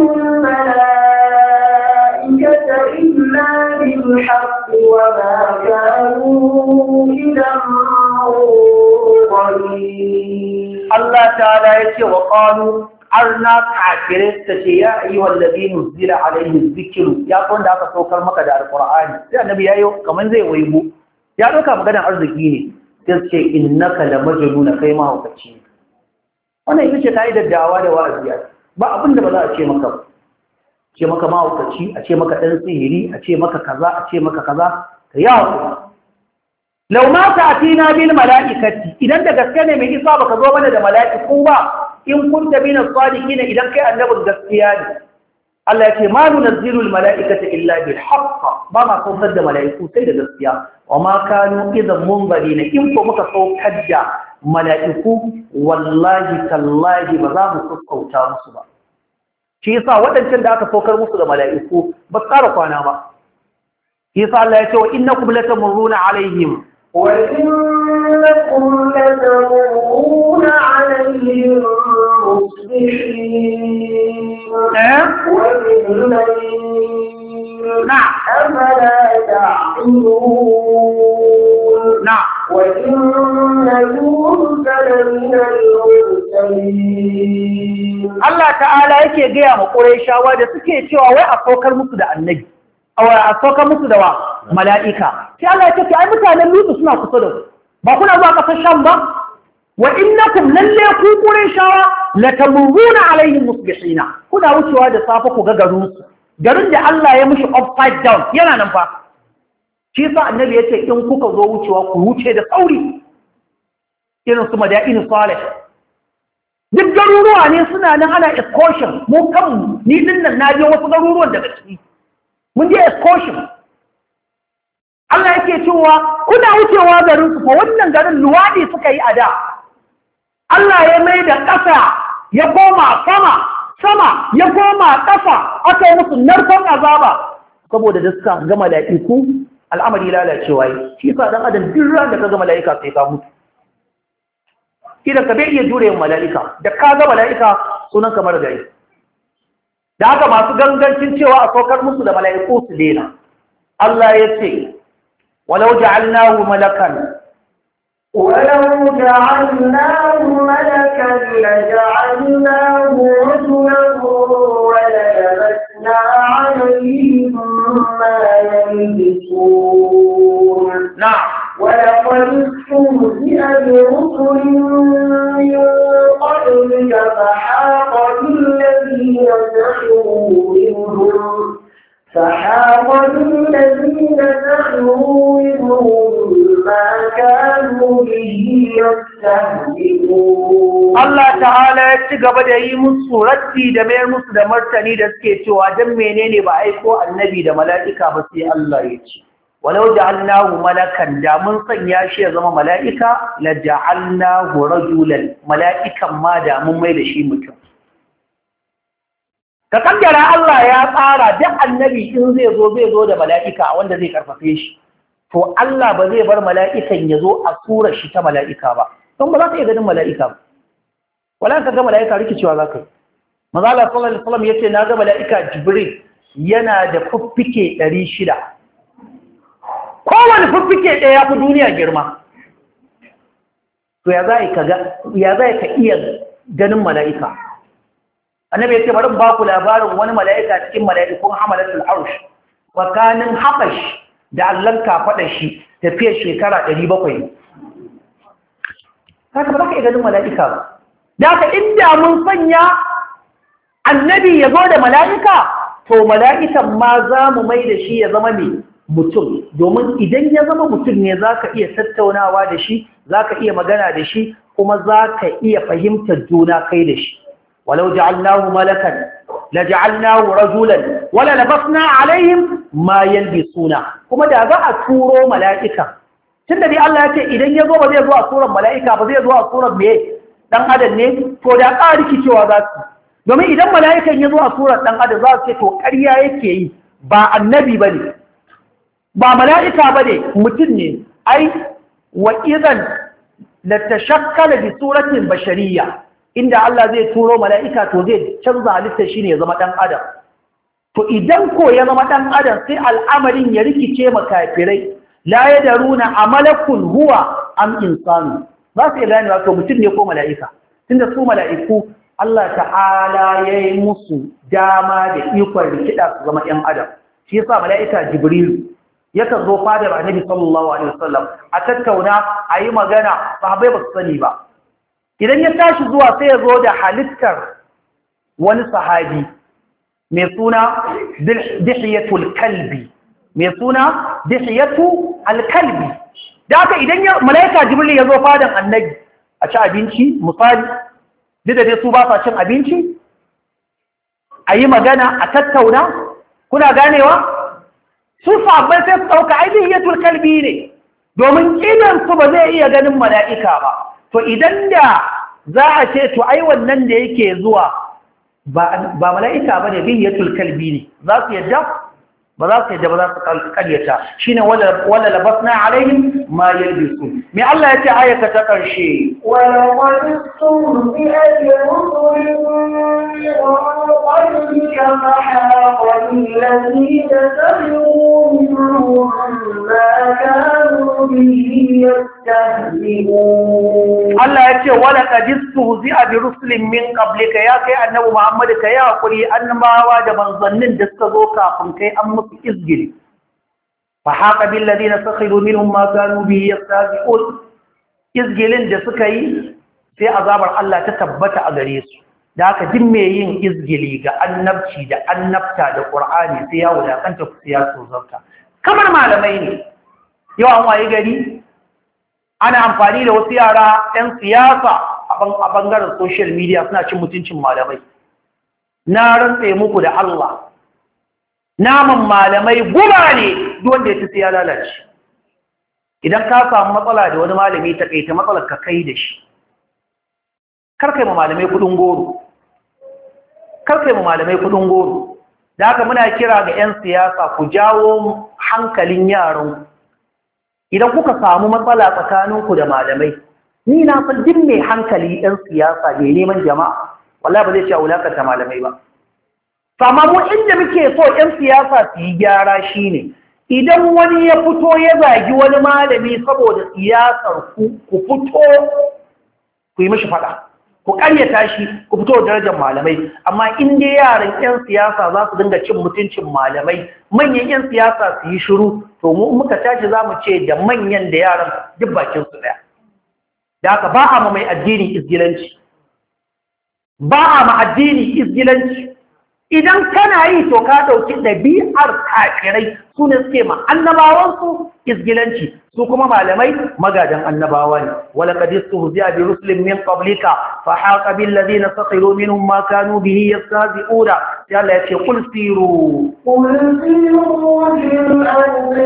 الملائكة إلا بالحق وما كانوا إذا Allah ta'ala ya ce wa ƙalu arna kafirai ta ce ya ayyuhal ladina zila alaihi dhikru ya wanda aka saukar maka da alqur'ani sai annabi yayi kaman zai waibo ya dauka maganar arziki ne sai ce innaka lamajnun kai ma hukaci wannan ita ce kaidar da'awa da wa'azi ba abin da ba za a ce maka ce maka ma hukaci a ce maka dan sihiri a ce maka kaza a ce maka kaza ka yawo lau ma ta'tina bil mala'ikati idan da gaske ne mai isa baka zo mana da mala'iku ba in kunta min as-sadiqin idan kai annabin gaskiya ne Allah ya ce ma nunzilu al mala'ikata illa bil haqq ba ma saukar da mala'iku sai da gaskiya wa ma kanu idan munzarina in ko muka saukar da mala'iku wallahi tallahi ba za mu saukauta musu ba shi yasa waɗancan da aka saukar musu da mala'iku ba tsara kwana ba shi yasa Allah ya ce wa innakum latamurruna alaihim وإنكم لتمرون عليهم مصبحين وبالليل أفلا تعقلون وإن يونس لمن المرسلين الله تعالى yake gaya ma Qurayshawa da suke cewa wai a saukar musu da annabi a saukar musu da wa mala'ika sai Allah ya ce ai mutanen Lutu suna kusa da ku ba kuna zuwa kasar Sham ba wa innakum lalle ku Qurayshawa latamuruna alaihim musbihina kuna wucewa da safa ku ga garin da Allah ya mushi upside down yana nan fa shi yasa annabi ya ce in kuka zo wucewa ku wuce da sauri irin su Madain Salih duk garuruwa ne suna nan ana excursion mu kan ni dinnan na je wasu garuruwan daga ciki mun je excursion Allah yake cewa kuna wucewa garin su fa wannan garin luwadi suka yi a da Allah ya mai da ƙasa ya koma sama ya koma ƙasa aka yi musu narkon azaba saboda da suka ga mala'iku al'amari lalacewa yi shi sa dan adam duk ran da ka ga mala'ika sai ka mutu idan ka bai iya jure mala'ika da ka ga mala'ika sunan kamar gari da haka masu gangancin cewa a saukar musu da mala'iku su dena Allah ya ce walau ja'alnahu malakan ولو جعلناه ملكا لجعلناه رجلا وللبسنا عليهم ما يلبسون نعم ولقد استهزئ برسل من قبلك فحاق بالذين سخروا منهم ما كانوا به يستهزئون Allah ta'ala ya ci gaba da yi musu raddi da mayar musu da martani da suke cewa dan menene ba aiko annabi da mala'ika ba sai Allah ya ce walau ja'alnahu malakan da mun sanya shi ya zama mala'ika la ja'alnahu rajulan mala'ikan ma da mun mai da shi mutum ka kaddara Allah ya tsara duk annabi in zai zo da mala'ika wanda zai karfafe shi to Allah ba zai bar mala'ikan ya zo a surar shi ta mala'ika ba don ba za ka iya ganin mala'ika ba wala ka ga mala'ika rikicewa za ka yi maza Allah sallallahu alaihi wasallam yace na ga mala'ika Jibril yana da fuffike 600 kowane fuffike ɗaya ya fi duniya girma to ya za ka iya ganin mala'ika annabi ya ce bari ba ku labarin wani mala'ika cikin mala'ikun hamalatul arsh tsakanin haɓash da allon kafaɗa shi tafiyar shekara 700 haka ba za ka iya ganin mala'ika ba da haka inda mun sanya annabi ya zo da mala'ika to mala'ikan ma za mu mai da shi ya zama mai mutum domin idan ya zama mutum ne za ka iya tattaunawa da shi za ka iya magana da shi kuma za ka iya fahimtar juna kai da shi walau ja'alnahu malakan la ja'alnahu rajulan wala labasna alaihim ma yalbisuna kuma da za a turo mala'ika tunda dai Allah ya ce idan ya zo ba zai zo a surar mala'ika ba zai zo a surar me dan adam ne to da ƙariki cewa za su domin idan mala'ikan ya zo a surar dan adam za su ce to ƙarya yake yi ba annabi bane ba mala'ika bane mutum ne ai wa idan la tashakkala bi suratin bashariyya inda Allah zai turo mala'ika to zai canza halitta shi ne ya zama ɗan adam to idan ko ya zama ɗan adam sai al'amarin ya rikice makafirai la ya daruna a malakun huwa am insanu za su iya gane wato mutum ne ko mala'ika tunda su mala'iku Allah ta'ala ya yi musu dama da ikon rikida su zama ‘yan adam. Shi yasa mala'ika Jibril yakan zo fadar Annabi sallallahu alaihi wasallam a tattauna a yi magana sahabbai ba su sani ba. Idan ya tashi zuwa sai ya zo da halittar wani sahabi mai suna Dihiyatul Kalbi. Mai suna Dihiyatul Kalbi. Da haka idan mala'ika Jibril ya zo fadan Annabi a ci abinci misali duk da dai su ba sa cin abinci a yi magana a tattauna kuna ganewa su sabbai sai su ɗauka aidihiyatul kalbi ne domin idansu ba zai iya ganin mala'ika ba to idan da za a ce to ai wannan da yake zuwa ba mala'ika ba ne bihiyatul kalbi ne za su yadda ba za su yadda ba za su karyata shi ne wala labasna alaihim ma yalbisu me Allah ya ce ayata ta ƙarshe ولقد استهزئ برسل من قبلك فحاق بالذين سخروا منهم ما كانوا به يستهزئون Allah ya ce walaqad istehzi'a bi rusulin min qablika ya kai annabi Muhammad kai hakuri annabawa da manzannin da suka zo kafin kai an musu izgili fa haqa bil ladina sakhiru minhum ma kanu bihi yastahzi'un izgilin da suka yi sai azabar Allah ta tabbata a gare su da haka duk mai yin izgili ga annabci da annabta da Qur'ani sai ya wadakanta ku sai ya tozarta kamar malamai ne yau an waye gari ana amfani da wasu yara 'yan siyasa a bangaren social media suna cin mutuncin malamai na rantse muku da Allah naman malamai guba ne duk wanda ya ci sai ya lalace idan ka samu matsala da wani malami ta kaita matsalar ka kai da shi karkai ma malamai kudin goro da haka muna kira ga 'yan siyasa ku jawo hankalin yaran idan kuka samu matsala tsakaninku da malamai ni na san duk mai hankali 'yan siyasa mai neman jama'a wallahi ba zai ce a wulakanta malamai ba amma mu inda muke so 'yan siyasa su yi gyara shine idan wani ya fito ya zagi wani malami saboda siyasar ku fito ku yi mishi fada ku ƙaryata shi ku fito da darajar malamai amma in dai yaran 'yan siyasa za su dinga cin mutuncin malamai manyan 'yan siyasa su yi shiru to mu muka tashi za mu ce da manyan da yaran duk bakin su ɗaya da haka ba a ma mai addini izgilanci idan kana yi to ka ɗauki ɗabi'ar kafirai su ne suke ma annabawansu izgilanci su kuma malamai magadan annabawa ne wala qad istuhzi'a bi rusulin min qablika fa haqa bil ladina sakhiru minhum ma kanu bihi yastahzi'una ya Allah yace qul siru fil ardi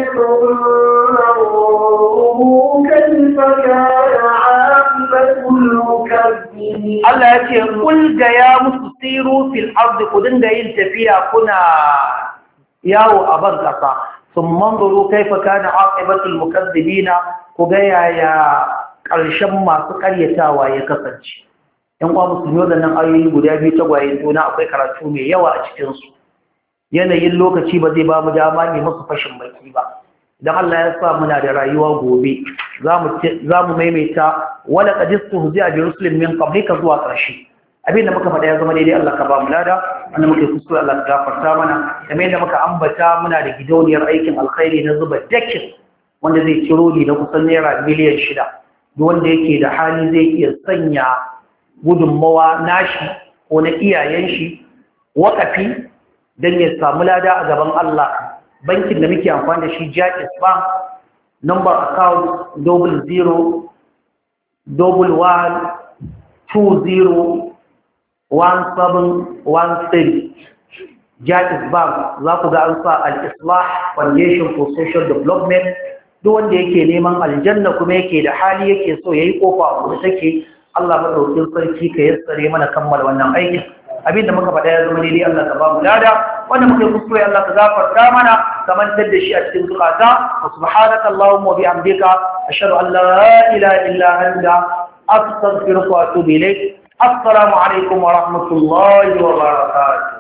kayfa kana 'aqibatul mukaththibin Allah yace qul ga ya musu siru fil ardi ku dinga yin tafiya kuna yawo a ban kasa sun manzuru kaifa kana aqibatul mukazzibina ku ga yaya ƙarshen masu ƙaryatawa ya kasance ɗan uwa musulmi wadannan ayoyi guda biyu tagwaye juna akwai karatu mai yawa a cikin su yanayin lokaci ba zai ba mu dama ne musu fashin baki ba idan Allah ya sa muna da rayuwa gobe za mu maimaita wala qad istuhzi'a bi rusulin min qablika zuwa ƙarshe abinda muka faɗa ya zama daidai Allah ka ba mu lada wanda muka kuskure Allah ka gafarta mana kamar yadda muka ambata muna da gidauniyar aikin alkhairi na zuba dakin wanda zai ciro ni na kusan naira miliyan 6 duk wanda yake da hali zai iya sanya gudunmawa nashi ko na iyayen shi wakafi don ya samu lada a gaban Allah bankin da muke amfani da shi Jaiz Bank number account 001120 1713 Jaiz Bank za ku ga an sa Al-Islah Foundation for Social Development duk wanda yake neman aljanna kuma yake da hali yake so yayi kofa a take Allah madaukakin sarki ka yassare mana kammala wannan aikin abinda muka faɗa ya zama daidai Allah ka ba mu lada wanda muka kuskure Allah ka gafarta mana ka mantar da shi a cikin zukata wa subhanaka allahumma wa bihamdika ashhadu an la ilaha illa anta astaghfiruka wa atubu ilayk السلام عليكم ورحمة الله وبركاته